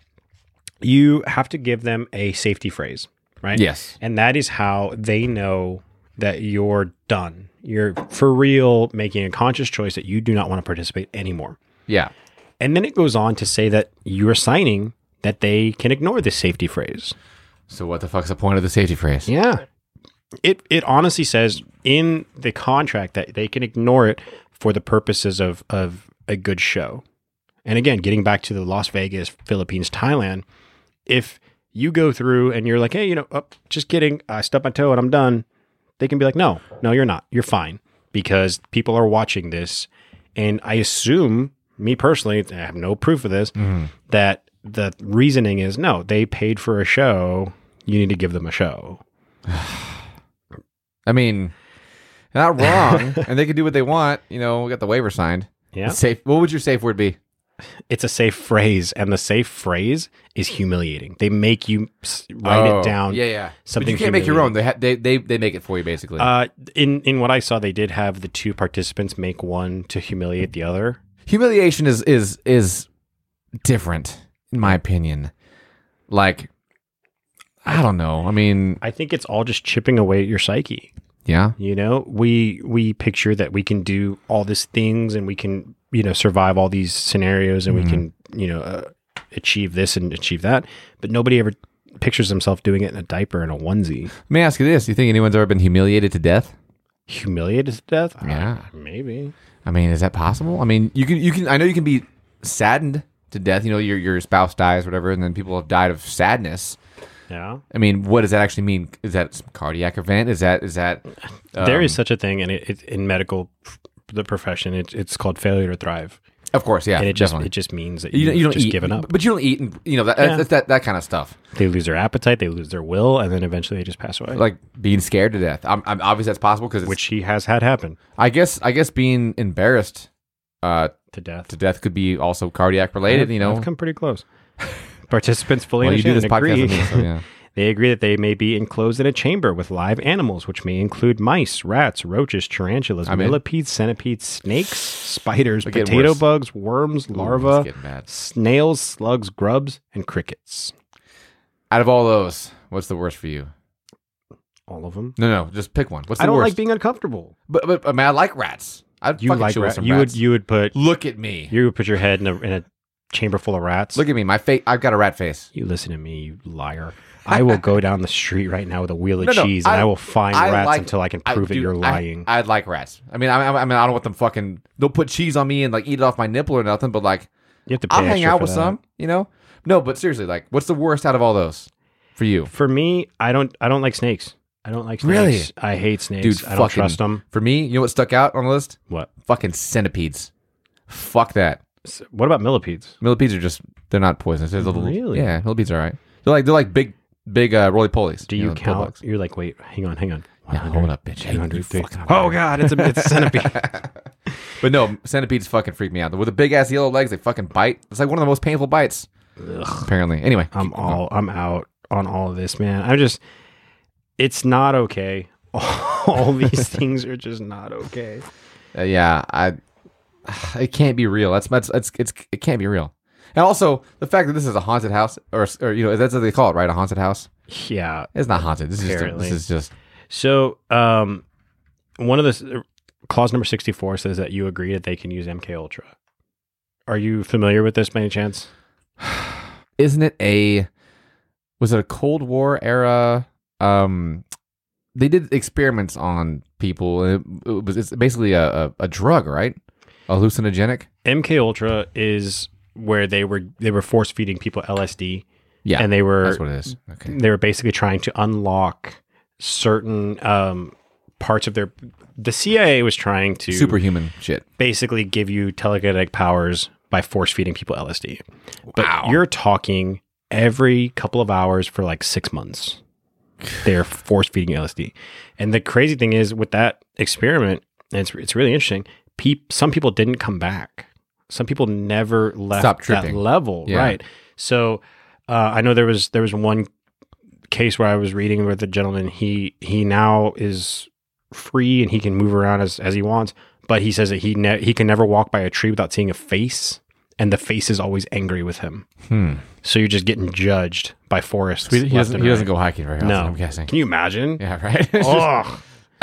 You have to give them a safety phrase, right? Yes. And that is how they know that you're done. You're for real making a conscious choice that you do not want to participate anymore. Yeah. And then it goes on to say that you're signing that they can ignore this safety phrase. So what the fuck's the point of the safety phrase? Yeah. It it honestly says in the contract that they can ignore it for the purposes of of a good show. And again, getting back to the Las Vegas, Philippines, Thailand, if you go through and you're like, hey, you know, oh, just kidding, I stubbed my toe and I'm done, they can be like, no, no, you're not. You're fine because people are watching this. And I assume, me personally, I have no proof of this, Mhm. that the reasoning is no, they paid for a show. You need to give them a show. I mean, not wrong, and they can do what they want. You know, we got the waiver signed. Yeah. Safe. What would your safe word be? It's a safe phrase, and the safe phrase is humiliating. They make you s- write Oh, it down. Yeah, yeah. something but you can't make your own. They, ha- they they they make it for you basically. Uh, in in what I saw, they did have the two participants make one to humiliate the other. Humiliation is is is different, in my opinion. Like, I don't know. I mean, I think it's all just chipping away at your psyche. yeah. You know, we we picture that we can do all these things and we can, you know, survive all these scenarios and Mhm. we can, you know, uh, achieve this and achieve that. But nobody ever pictures themselves doing it in a diaper and a onesie. Let me ask you this: do you think anyone's ever been humiliated to death? Humiliated to death? Yeah. Uh, maybe. I mean, is that possible? I mean, you can you can. I know you can be saddened to death. You know, your your spouse dies, or whatever, and then people have died of sadness. Yeah. I mean, what does that actually mean? Is that some cardiac event? Is that is that um, There is such a thing, and it, it, in medical, the profession, it, it's called failure to thrive. Of course, yeah. And it just definitely. it just means that you, you've don't- you don't just eat, given up. but you don't eat, and, you know that, Yeah. that that that kind of stuff. They lose their appetite, they lose their will, and then eventually they just pass away. Like being scared to death. I'm, I'm obviously that's possible because Which he has had happen I guess I guess being embarrassed uh, to death. to death could be also cardiac related. I've- You know, I've come pretty close. Participants fully well, you do understand this and podcast agree. with me, so yeah. They agree that they may be enclosed in a chamber with live animals, which may include mice, rats, roaches, tarantulas, I'm in. millipedes, centipedes, snakes, spiders, We're getting potato worse. bugs, worms, Ooh, larvae, it's getting bad. snails, slugs, grubs, and crickets. Out of all those, what's the worst for you? All of them. No, no, just pick one. What's the I don't worst? like being uncomfortable. but, but I mean, I like rats. I'd You fucking like chill with rats? some You rats. would you would put Look at me. you would put your head in a in a chamber full of rats. Look at me. My face. I've got a rat face. You listen to me, you liar. I will go down the street right now with a wheel of No, no, cheese, and I- I, will find I rats like- until I can I- prove that dude, you're I- lying. I'd like rats. I mean, I, I mean, I don't want them fucking. They'll put cheese on me and like eat it off my nipple or nothing. But like, you have to pay I'll hang extra out for with that. some. You know. No, but seriously, like, what's the worst out of all those for you? For me, I don't I don't like snakes. I don't like snakes. Really? I hate snakes. Dude, I don't fucking- trust them. For me, you know what stuck out on the list? What? Fucking centipedes. Fuck that. S- What about millipedes? Millipedes are just they're not poisonous. They're little, Really? Yeah, millipedes are alright. They're like they're like big big uh, roly polies. Do you, know, count? bulldogs. You're like, wait, hang on, hang on. Yeah, hold up, bitch. Hey, two you hundred, three- fucking Oh liar. god, it's a it's a centipede. But no, centipedes fucking freak me out. With the big ass yellow legs, they fucking bite. It's like one of the most painful bites. Apparently. Anyway, I'm keep going. all I'm out on all of this, man. I'm just it's not okay. All these things are just not okay. Uh, yeah, I. It can't be real. That's that's it's, it's it can't be real. And also the fact that this is a haunted house, or or you know that's what they call it, right? A haunted house. Yeah. It's not haunted. This is just, Apparently. this is just So, um, one of the clause number sixty-four says that you agree that they can use M K Ultra. Are you familiar with this by any chance? isn't it a was it a Cold War era? Um, they did experiments on people. And it, it was it's basically a, a, a drug, right? A hallucinogenic. M K Ultra is where they were they were force feeding people L S D. Yeah, and they were that's what it is. Okay. they were basically trying to unlock certain um, parts of their. The C I A was trying to Superhuman shit. basically give you telekinetic powers by force feeding people L S D. But Wow. you're talking every couple of hours for like six months. They're force feeding you L S D. And the crazy thing is with that experiment, and it's it's really interesting. Peop, some people didn't come back. Some people never left Stop that tripping. level, Yeah. right? So uh, I know there was there was one case where I was reading where the gentleman he he now is free and he can move around as, as he wants, but he says that he ne- he can never walk by a tree without seeing a face, and the face is always angry with him. Hmm. So you're just getting judged by forests. He, he left doesn't. and He doesn't right. go hiking very often. No, I'm guessing. Can you imagine? Yeah. Right. Oh.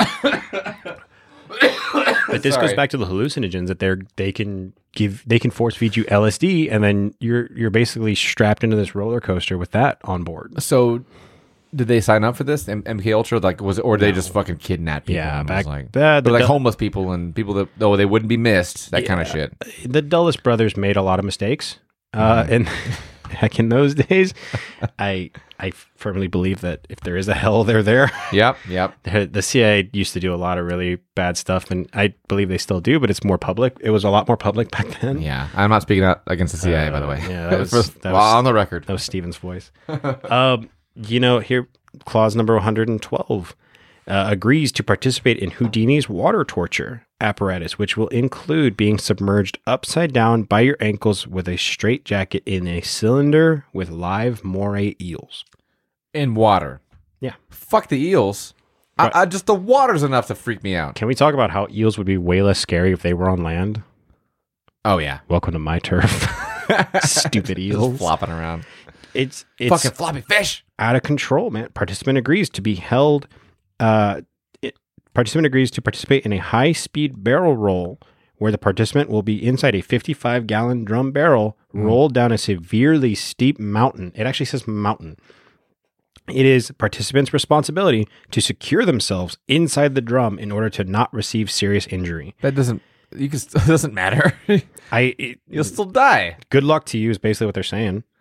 But this Sorry. goes back to the hallucinogens that they're they can give they can force feed you L S D, and then you're you're basically strapped into this roller coaster with that on board. So, did they sign up for this M- MK Ultra? Like, was it, or did they just fucking kidnap people? Yeah, and back was like, that but like the, homeless people and people that oh they wouldn't be missed, that kind of Yeah. shit. the Dulles brothers made a lot of mistakes, uh, and heck, in those days, I I firmly believe that if there is a hell, they're there. Yep. Yep. The, the C I A used to do a lot of really bad stuff, and I believe they still do, but it's more public. It was a lot more public back then. Yeah. I'm not speaking out against the C I A, by the Uh, way. yeah, that was- For- that well, was- on the record. That was Steven's voice. um, you know, here, clause number one hundred twelve uh, agrees to participate in Houdini's water torture apparatus, which will include being submerged upside down by your ankles with a straitjacket in a cylinder with live moray eels. In water. Yeah. Fuck the eels. Right. I, I just the water's enough to freak me out. Can we talk about how eels would be way less scary if they were on land? Oh yeah. Welcome to my turf. Stupid Just eels. flopping around. It's it's Fucking floppy fish. out of control, man. Participant agrees to be held. Uh, it, participant agrees to participate in a high-speed barrel roll, where the participant will be inside a fifty-five gallon drum barrel rolled down a severely steep mountain. It actually says mountain. It is participants' responsibility to secure themselves inside the drum in order to not receive serious injury. That doesn't. You can. It doesn't matter. I it, You'll still die. good luck to you is basically what they're saying.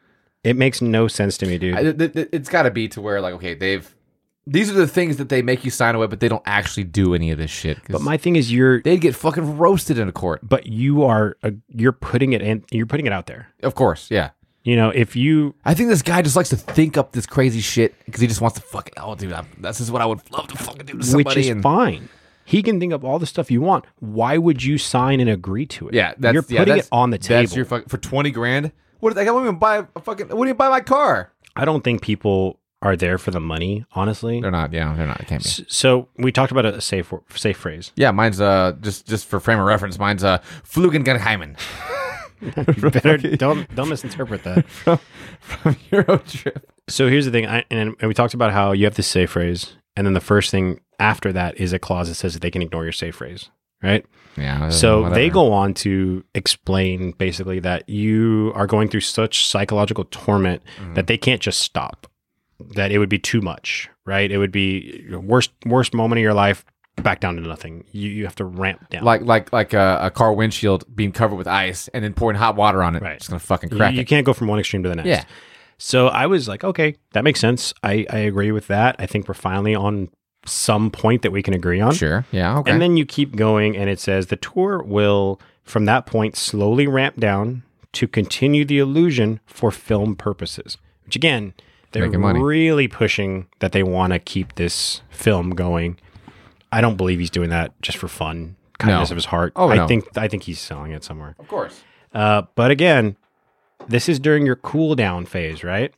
It makes no sense to me, dude. I, it, it, it's got to be to where like, okay, they've these are the things that they make you sign away, but they don't actually do any of this shit. But my thing is, you're they'd get fucking roasted in a court. but you are uh, you're putting it in. You're putting it out there. Of course, yeah. You know, if you I think this guy just likes to think up this crazy shit because he just wants to fucking. Oh, dude, I'm, this is what I would love to fucking do to somebody. which is and, fine. He can think up all the stuff you want. Why would you sign and agree to it? Yeah, that's, you're yeah, putting that's, it on the table. That's your fucking for twenty grand. What? I won't even buy a fucking. Wouldn't even buy my car. I don't think people are there for the money. Honestly, They're not. Yeah, they're not. It can't be. S- So we talked about a safe wor- safe phrase. Yeah, mine's uh just just for frame of reference. Mine's uh Flugengeheimen You better don't don't misinterpret that. from from Euro Trip. So here's the thing, I, and, and we talked about how you have the safe phrase, and then the first thing after that is a clause that says that they can ignore your safe phrase, right? Yeah. So whatever. they go on to explain basically that you are going through such psychological torment Mm-hmm. that they can't just stop. That it would be too much, right? It would be your worst worst moment of your life, back down to nothing. You you have to ramp down. like like like a, a car windshield being covered with ice and then pouring hot water on it. Right. It's gonna fucking you, crack you it. can't go from one extreme to the next. Yeah. So I was like, okay, that makes sense. I, I agree with that. I think we're finally on some point that we can agree on. Sure. Yeah. Okay. And then you keep going, and it says the tour will, from that point, slowly ramp down to continue the illusion for film purposes. Which, again, they're Making money. really pushing that they want to keep this film going. I don't believe he's doing that just for fun, kindness No. of his heart. Oh, I no. think I think he's selling it somewhere. of course. Uh, but again, this is during your cool down phase, right?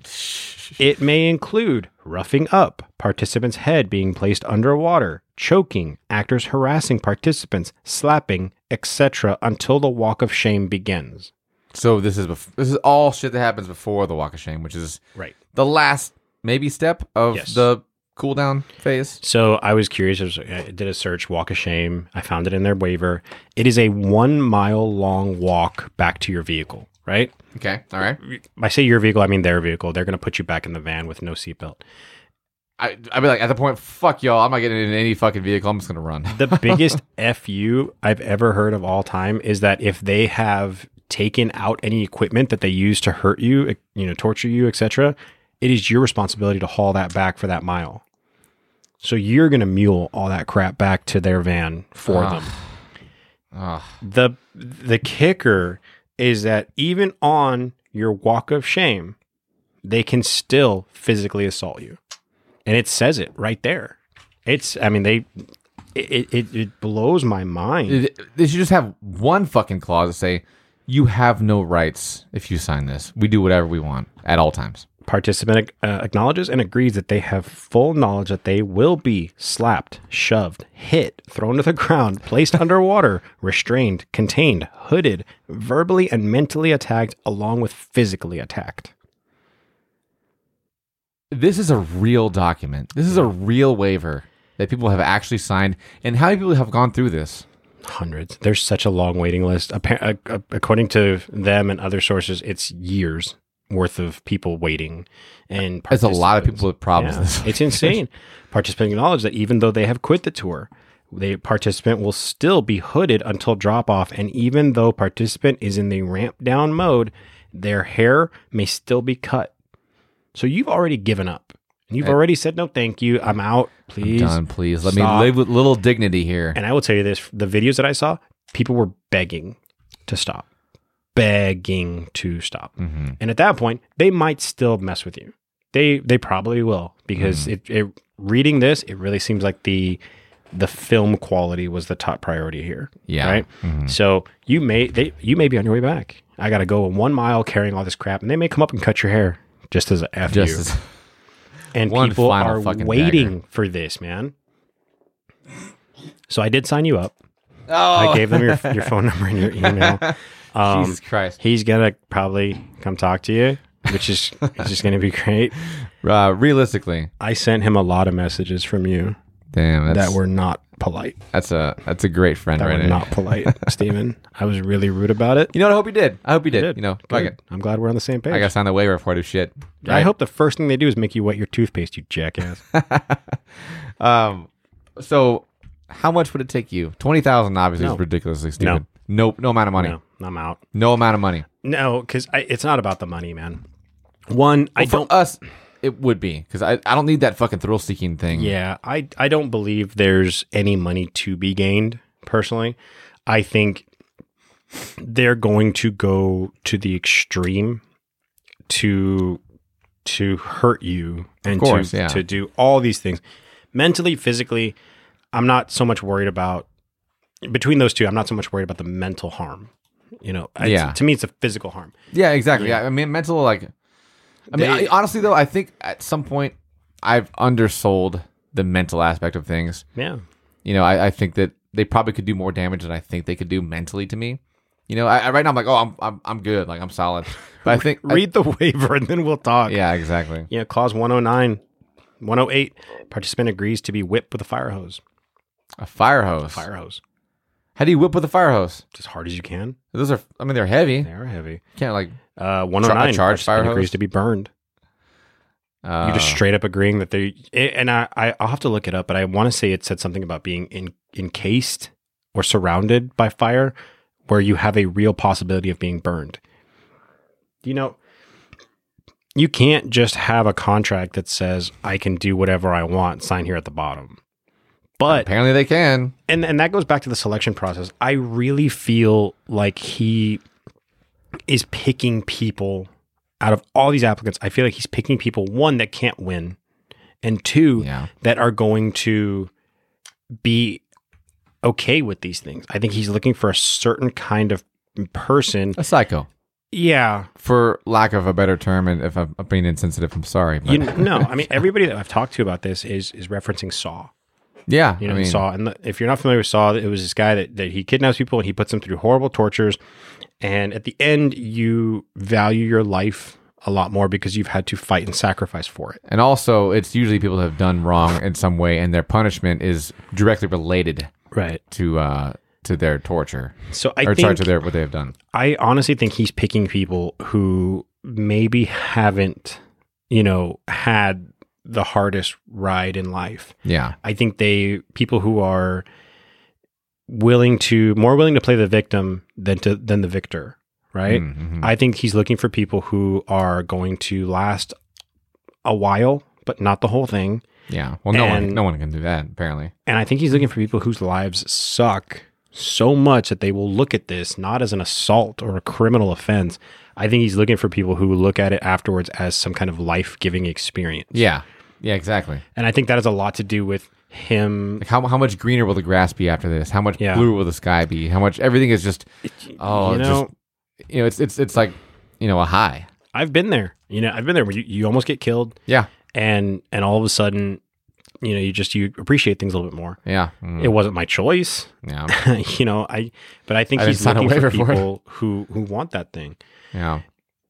It may include roughing up, participants' head being placed underwater, choking, actors harassing participants, slapping, et cetera until the walk of shame begins. So this is bef- this is all shit that happens before the walk of shame, which is Right. the last maybe step of Yes. the cool down phase. So I was curious. I, was, I did a search, walk of shame. I found it in their waiver. It is a one mile long walk back to your vehicle, right? Okay. All right. I say your vehicle, I mean their vehicle. They're going to put you back in the van with no seatbelt. I I'd be like at the point, fuck y'all. I'm not getting in any fucking vehicle. I'm just gonna run. The biggest F U I've ever heard of all time is that if they have taken out any equipment that they use to hurt you, you know, torture you, et cetera, it is your responsibility to haul that back for that mile. So you're going to mule all that crap back to their van for Ugh. them. Ugh. The the kicker is that even on your walk of shame, they can still physically assault you. And it says it right there. It's, I mean, they, it, it, it blows my mind. It- They should just have one fucking clause that say, "You have no rights if you sign this. We do whatever we want at all times." Participant uh, acknowledges and agrees that they have full knowledge that they will be slapped, shoved, hit, thrown to the ground, placed underwater, restrained, contained, hooded, verbally and mentally attacked, along with physically attacked. This is a real document. This is a real waiver that people have actually signed. And how many people have gone through this? Hundreds. There's such a long waiting list. Appa- uh, According to them and other sources, it's years worth of people waiting. And There's a lot of participants- people with problems Yeah, with this. it's insane. Participants acknowledge that even though they have quit the tour, the participant will still be hooded until drop off. And even though participant is in the ramp down mode, their hair may still be cut. So you've already given up. And you've I- already said, no, thank you. I'm out. Please. Done, please. Let stop. me live with little dignity here. And I will tell you this, the videos that I saw, people were begging to stop. Begging to stop. Mm-hmm. And at that point, they might still mess with you. They they probably will because Mm-hmm. it, it reading this, it really seems like the the film quality was the top priority here. Yeah. Right? Mhm. So you may they you may be on your way back. I gotta go one mile carrying all this crap, and they may come up and cut your hair just as a F Just you. as, And one people final are fucking waiting for this, man. So I did sign you up. oh, I gave them your your phone number and your email. Um, Jesus Christ. he's gonna probably come talk to you, which is it's just gonna be great. Uh, realistically, I sent him a lot of messages from you damn, that's that were not polite. that's a that's a great friend That right were there. not polite, Steven. I was really rude about it. You know what? I hope you did. I hope you did. Did. You know, fuck Good. it. I'm glad we're on the same page. I gotta sign the waiver before I do shit. I Right? hope the first thing they do is make you wet your toothpaste, you jackass. Um, so how much would it take you? Twenty thousand obviously No. is ridiculously stupid. No, no amount of money. No, I'm out. No amount of money. No, because it's not about the money, man. One, I Well, for don't. us, it would be because I, I don't need that fucking thrill seeking thing. Yeah, I I don't believe there's any money to be gained. Personally, I think they're going to go to the extreme to to hurt you and course, to yeah. to do all these things mentally, physically. I'm not so much worried about between those two. I'm not so much worried about the mental harm. You know, I, Yeah. to me, it's a physical harm. Yeah, exactly. Yeah, I mean, mental, like, I mean, They- I, honestly, though, I think at some point I've undersold the mental aspect of things. Yeah. You know, I, I think that they probably could do more damage than I think they could do mentally to me. You know, I, I right now I'm like, oh, I'm I'm I'm good, like I'm solid. But I think Read the waiver and then we'll talk. I, yeah, exactly. Yeah, clause one oh nine, one oh eight. Participant agrees to be whipped with a fire hose. A fire hose. Fire hose. How do you whip with a fire hose? As hard as you can. Those are, I mean, they're heavy. They are heavy. Can't like Uh, one oh nine. Char- a charged fire participant agrees hose? to be burned. uh, You just straight up agreeing that they. And I, I, I'll have to look it up, but I want to say it said something about being in, encased or surrounded by fire, where you have a real possibility of being burned. You know, you can't just have a contract that says I can do whatever I want. Sign here at the bottom. But apparently they can. and and that goes back to the selection process. I really feel like he is picking people out of all these applicants. I feel like he's picking people, one, that can't win, and two, Yeah. that are going to be okay with these things. I think he's looking for a certain kind of person. A psycho, Yeah. for lack of a better term, and if I'm being insensitive, I'm sorry. But You no, I mean, everybody that I've talked to about this is is referencing Saw. yeah, You know, I mean, Saw. And the, if you're not familiar with Saw, it was this guy that, that he kidnaps people and he puts them through horrible tortures. And at the end, you value your life a lot more because you've had to fight and sacrifice for it. and also it's usually people that have done wrong in some way, and their punishment is directly related Right. to uh to their torture, So I or think sorry, to their what they have done. I honestly think he's picking people who maybe haven't, you know, had the hardest ride in life. Yeah, I think they people who are willing to more willing to play the victim than to than the victor, right? Mhm. I think he's looking for people who are going to last a while, but not the whole thing. yeah. Well, no one, And- no one can do that apparently. And I think he's looking for people whose lives suck so much that they will look at this not as an assault or a criminal offense. I think he's looking for people who look at it afterwards as some kind of life-giving experience. Yeah, yeah, exactly. And I think that has a lot to do with him. Like how how much greener will the grass be after this? How much Yeah. bluer will the sky be? How much everything is just oh, you know, just you know, it's it's it's like you know a high. I've been there. You know, I've been there where you, you almost get killed, Yeah, and and all of a sudden, you know, you just you appreciate things a little bit more. yeah, mm, It wasn't my choice, yeah, you know. I but I think I he's didn't sign a looking for waiver for it. people who who want that thing. yeah.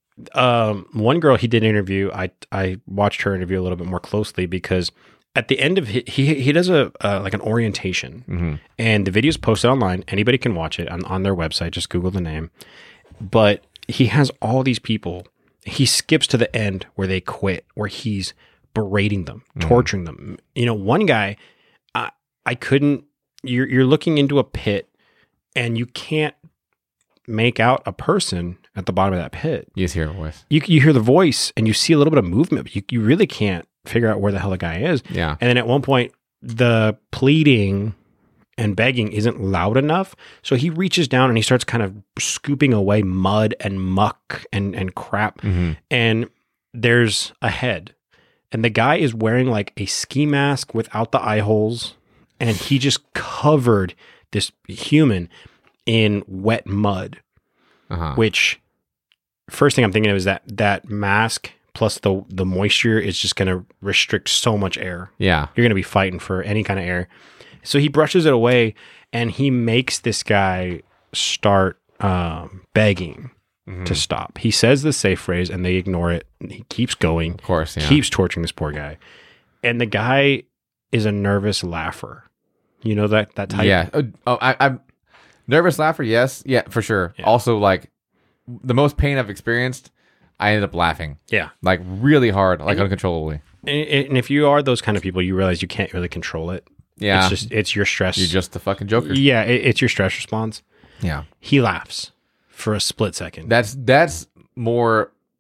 Um, one girl he did interview. I I watched her interview a little bit more closely because at the end of he he, he does a uh, like an orientation, hmm and the video is posted online. Anybody can watch it on, on their website. Just Google the name. But he has all these people. He skips to the end where they quit, where he's berating them, torturing them. You know, one guy, I I couldn't. You're you're looking into a pit, and you can't make out a person at the bottom of that pit. You just hear a voice. You you hear the voice and you see a little bit of movement, but you, you really can't figure out where the hell the guy is. Yeah, And then at one point, the pleading and begging isn't loud enough. So he reaches down and he starts kind of scooping away mud and muck and, and crap. hmm And there's a head. And the guy is wearing like a ski mask without the eye holes. And he just covered this human in wet mud, uh-huh. which first thing I'm thinking of is that that mask plus the the moisture is just going to restrict so much air. yeah, You're going to be fighting for any kind of air. So he brushes it away and he makes this guy start um, begging Mhm. to stop. He says the safe phrase and they ignore it. He keeps going, of course. Yeah, keeps torturing this poor guy. And the guy is a nervous laugher. You know that that type? yeah. Oh, oh, I, I'm nervous laugher. Yes, yeah, for sure. Yeah. Also, like the most pain I've experienced, I ended up laughing Yeah. like really hard, like And you- uncontrollably. And, and if you are those kind of people, you realize you can't really control it. Yeah, It's just, it's your stress. you're just the fucking Joker. yeah, it, it's your stress response. Yeah, He laughs for a split second. that's that's more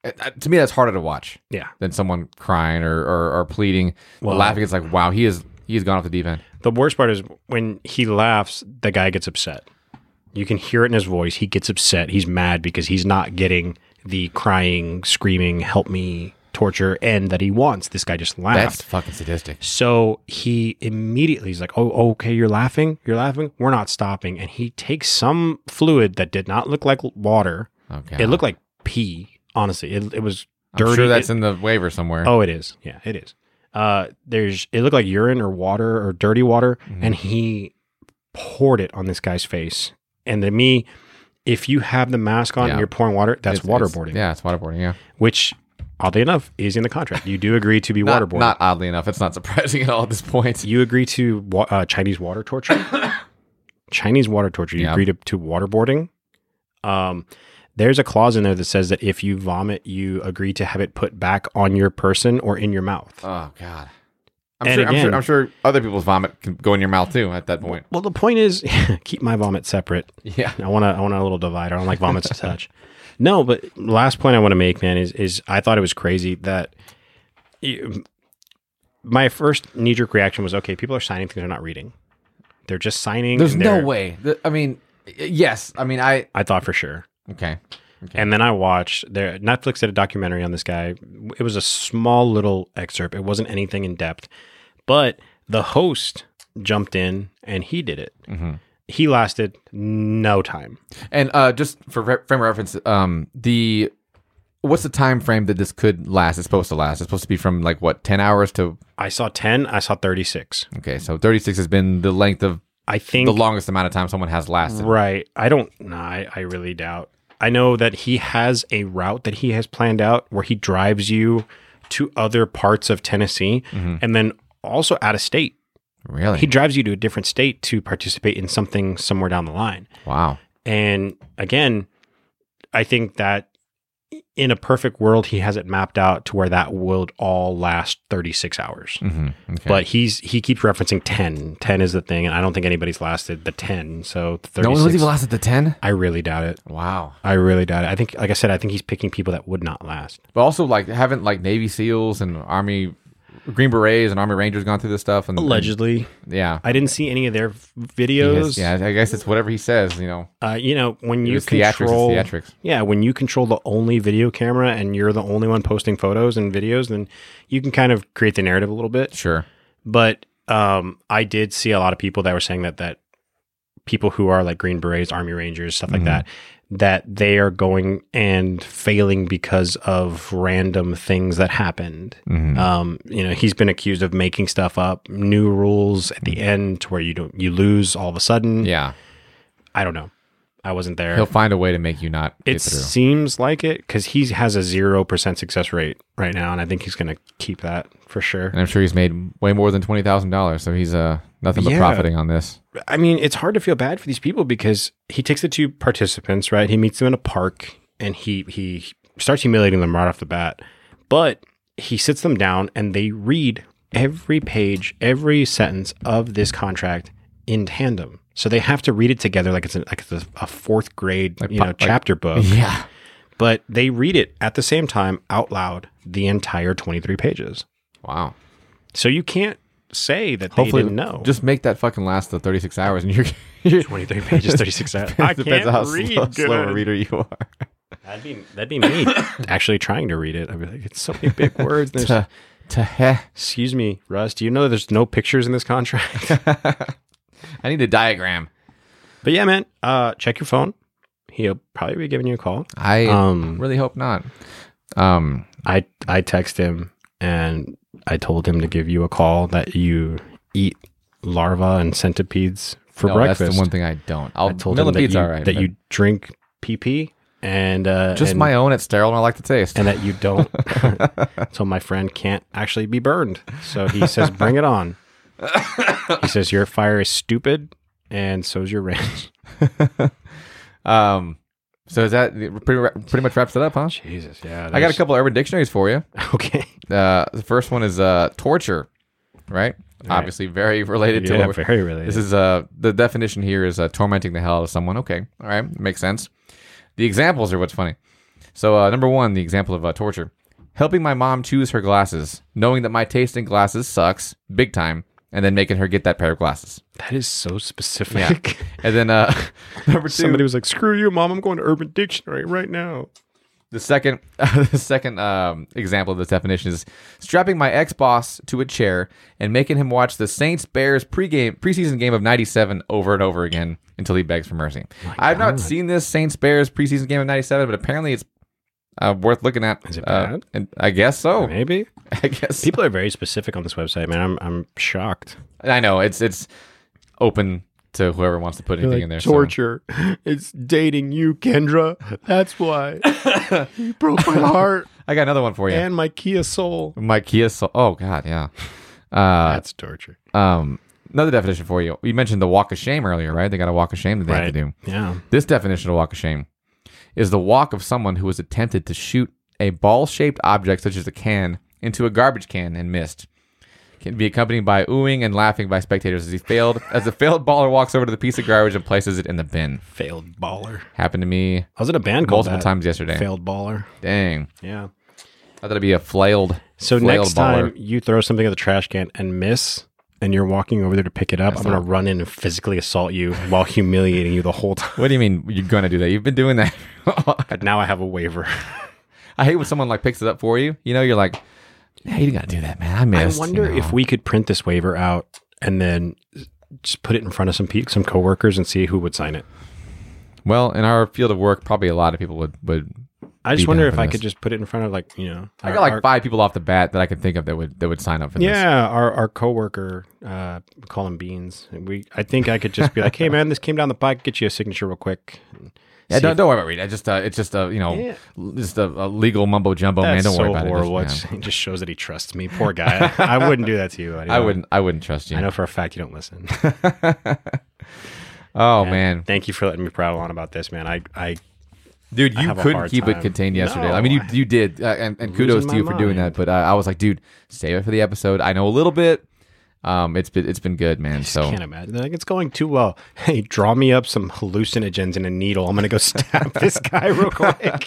Uh, to me, that's harder to watch Yeah. than someone crying or or, or pleading, Well- or laughing. It's like, wow, he is he's gone off the deep end. The worst part is when he laughs, the guy gets upset. You can hear it in his voice. He gets upset. He's mad because he's not getting the crying, screaming, help me, torture end that he wants. This guy just laughed. That's fucking sadistic. So he immediately is like, oh, okay, you're laughing? You're laughing? We're not stopping. And he takes some fluid that did not look like water. Okay, It looked like pee, honestly. It, it was dirty. I'm sure that's It- in the waiver somewhere. Oh, it is. Yeah, it is. Uh, there's. It looked like urine or water or dirty water, Mm-hmm. and he poured it on this guy's face. And to me, if you have the mask on Yeah. and you're pouring water, that's It's- it's- waterboarding. yeah, it's waterboarding. Yeah, Which, oddly enough, is in the contract. You do agree to be not, waterboarded. not oddly enough, it's not surprising at all at this point. You agree to wa- uh, Chinese water torture. Chinese water torture. You Yeah. agree to, to waterboarding. Um, there's a clause in there that says that if you vomit, you agree to have it put back on your person or in your mouth. Oh God. I'm And sure, I'm again- sure. I'm sure other people's vomit can go in your mouth too. At that point. Well, the point is, keep my vomit separate. Yeah. I want to. I want a little divider. I don't like vomits to touch. No, but last point I want to make, man, is is I thought it was crazy that you, my first knee jerk reaction was, okay, people are signing things they're not reading. They're just signing. There's and no they're- way. The- I mean, y- yes. I mean, I. I thought for sure. Okay. Okay. And then I watched there. Netflix did a documentary on this guy. It was a small little excerpt. It wasn't anything in depth, but the host jumped in and he did it. Mm-hmm. He lasted no time. And uh, just for re- frame of reference, um, the what's the time frame that this could last? It's supposed to last. It's supposed to be from like what ten hours to. I saw ten. I saw thirty-six. Okay, so thirty-six has been the length of I think the longest amount of time someone has lasted. right. I don't. No, I, I really doubt. I know that he has a route that he has planned out where he drives you to other parts of Tennessee and then also out of state. Really? He drives you to a different state to participate in something somewhere down the line. Wow. And again, I think that in a perfect world, he has it mapped out to where that would all last thirty-six hours. Mm-hmm. Okay. But he's he keeps referencing ten. ten is the thing, and I don't think anybody's lasted the ten. So thirty-six. no one was even lasted to ten. I really doubt it. Wow. I really doubt it. I think, like I said, I think he's picking people that would not last. But also, like, haven't like Navy SEALs and Army Green Berets and Army Rangers gone through this stuff? And Allegedly, and- yeah. I didn't see any of their He videos. has- yeah, I guess it's whatever he says. You know, Uh, you know, when you it's theatrics. control, It's theatrics. yeah, when you control the only video camera and you're the only one posting photos and videos, then you can kind of create the narrative a little bit. Sure. But um, I did see a lot of people that were saying that that people who are like Green Berets, Army Rangers, stuff like Mhm. that, that they are going and failing because of random things that happened. Mhm. Um, you know, he's been accused of making stuff up, new rules at the end to where you don't you lose all of a sudden. Yeah. I don't know. I wasn't there. He'll find a way to make you not It get through. seems like it because he has a zero percent success rate right now, and I think he's going to keep that for sure. And I'm sure he's made way more than twenty thousand dollars, so he's uh nothing but Yeah. profiting on this. I mean, it's hard to feel bad for these people because he takes the two participants, right? He meets them in a park and he he starts humiliating them right off the bat. But he sits them down and they read every page, every sentence of this contract in tandem. So they have to read it together like it's a, like it's a, a fourth grade, Like you po- know, like- chapter book. Yeah. But they read it at the same time out loud, the entire twenty-three pages. Wow. So you can't say that Hopefully, they didn't know. just make that fucking last the thirty-six hours, and you're. you're twenty-three pages, thirty-six hours. I depends can't on how read slow, good. slow a reader you are. That'd be that'd be me actually trying to read it. I'd be like, it's so many big words. There's, to, to heh. excuse me, Russ. Do you know that there's no pictures in this contract? I need a diagram. But yeah, man. Uh, check your phone. He'll probably be giving you a call. I Um, really hope not. Um, I I text him and I told him to give you a call that you eat larvae and centipedes for no, breakfast. that's the one thing I don't. I'll I told him that millipede's you, all right. that but you drink pee pee and uh, just and, my own. It's sterile and I like the taste. and that you don't. So my friend can't actually be burned. So he says, "Bring it on." He says, "Your fire is stupid, and so's your ranch." um, so is that pretty pretty much wraps it up, huh? Jesus, yeah. I got a couple urban dictionaries for you. Okay. Uh, the first one is uh, torture, right? Obviously, very related to Yeah, what we're- very related. This is uh the definition here is uh, tormenting the hell out of someone. Okay, all right, makes sense. The examples are what's funny. So uh, number one, the example of uh, torture. Helping my mom choose her glasses, knowing that my taste in glasses sucks big time, and then making her get that pair of glasses. That is so specific. Yeah. And then uh, number two. Somebody was like, screw you, Mom. I'm going to Urban Dictionary right now. The second uh, the second um, example of this definition is strapping my ex-boss to a chair and making him watch the Saints-Bears pregame preseason game of ninety-seven over and over again until he begs for mercy. My I've God. not seen this Saints-Bears preseason game of ninety-seven, but apparently it's uh, worth looking at. Is it Uh, bad? and I guess so. Maybe. I guess People are very specific on this website, man. I'm I'm shocked. I know it's it's open to whoever wants to put anything in there. so- Torture. It's dating you, Kendra. That's why. You broke my heart I got another one for you. and my Kia Soul. My Kia Soul. Oh God, yeah. Uh, That's torture. um, another definition for you. You mentioned the walk of shame earlier, right? They got a walk of shame that they have to do. Yeah. This definition of walk of shame is the walk of someone who has attempted to shoot a ball-shaped object such as a can into a garbage can and missed. Can be accompanied by oohing and laughing by spectators as he failed as the failed baller walks over to the piece of garbage and places it in the bin. Failed baller. Happened to me I was in a band called multiple that. times yesterday. Failed baller. Dang. Yeah. I thought it'd be a flailed. So flailed next baller. time you throw something in the trash can and miss, and you're walking over there to pick it up, That's I'm going not- to run in and physically assault you while humiliating you the whole time. What do you mean you're gonna do that? You've been doing that. But now I have a waiver. I hate when someone like picks it up for you. You know, you're like, hey, you gotta do that, man. I missed. I wonder you know. if we could print this waiver out and then just put it in front of some pe- some coworkers and see who would sign it. Well, in our field of work, probably a lot of people would would. I just Be wonder down if for I this. could just put it in front of, like, you know, I our- got like our- five people off the bat that I can think of that would that would sign up for this. yeah, our our coworker, uh, call him Beans. And we, I think I could just be like, hey man, this came down the pike. Get you a signature real quick. And Yeah, see don't, if- don't worry about it. I just uh, it's just a you know Yeah. l- just a, a legal mumbo jumbo, man. That's Don't so worry about horrible. it. It's- Just, It just shows that he trusts me. Poor guy. I, I wouldn't do that to you. I wouldn't. I wouldn't trust you. I know for a fact you don't listen. Oh Yeah. man, Thank you for letting me prattle on about this, man. I, I dude, I you have a couldn't hard keep it time. contained yesterday. No, I mean, you I- you did, uh, and, and Losing kudos to my you for doing mind. that. But uh, I was like, dude, save it for the episode. I know a little bit. Um, it's been it's been good, man. just So can't imagine. Like, it's going too well. Hey, draw me up some hallucinogens and a needle. I'm gonna go stab this guy real quick.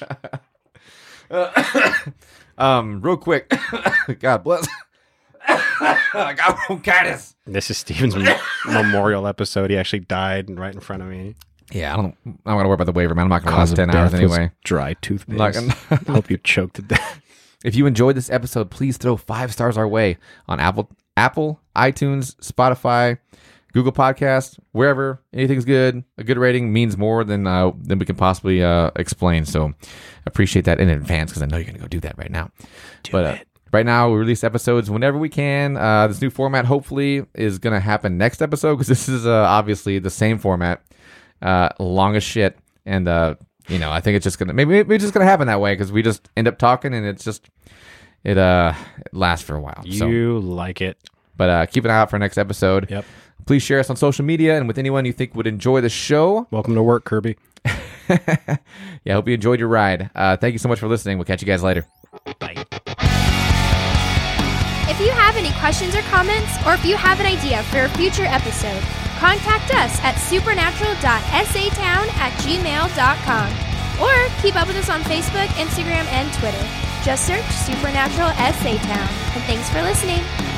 um, real quick, God bless. I got bronchitis. This is Steven's mem- memorial episode. He actually died right in front of me. Yeah, I don't. I'm not gonna worry about the waiver, man. I'm not gonna last ten hours anyway. Dry tooth Like- paste. Hope you choked to death. If you enjoyed this episode, please throw five stars our way on Apple, Apple, iTunes, Spotify, Google Podcasts, wherever. Anything's good. A good rating means more than uh, than we can possibly uh, explain. So appreciate that in advance because I know you're gonna go do that right now. Do but uh, it. right now we release episodes whenever we can. Uh, this new format hopefully is gonna happen next episode because this is uh, obviously the same format, uh, long as shit, and uh, you know I think it's just gonna maybe maybe it's just gonna happen that way because we just end up talking and it's just it uh it lasts for a while. So, You like it. but uh, keep an eye out for next episode. Yep. Please share us on social media and with anyone you think would enjoy the show. Welcome to work, Kirby. Yeah, I hope you enjoyed your ride. Uh, thank you so much for listening. We'll catch you guys later. Bye. If you have any questions or comments, or if you have an idea for a future episode, contact us at supernatural dot s a town at gmail dot com. Or keep up with us on Facebook, Instagram, and Twitter. Just search Supernatural S A Town. And thanks for listening.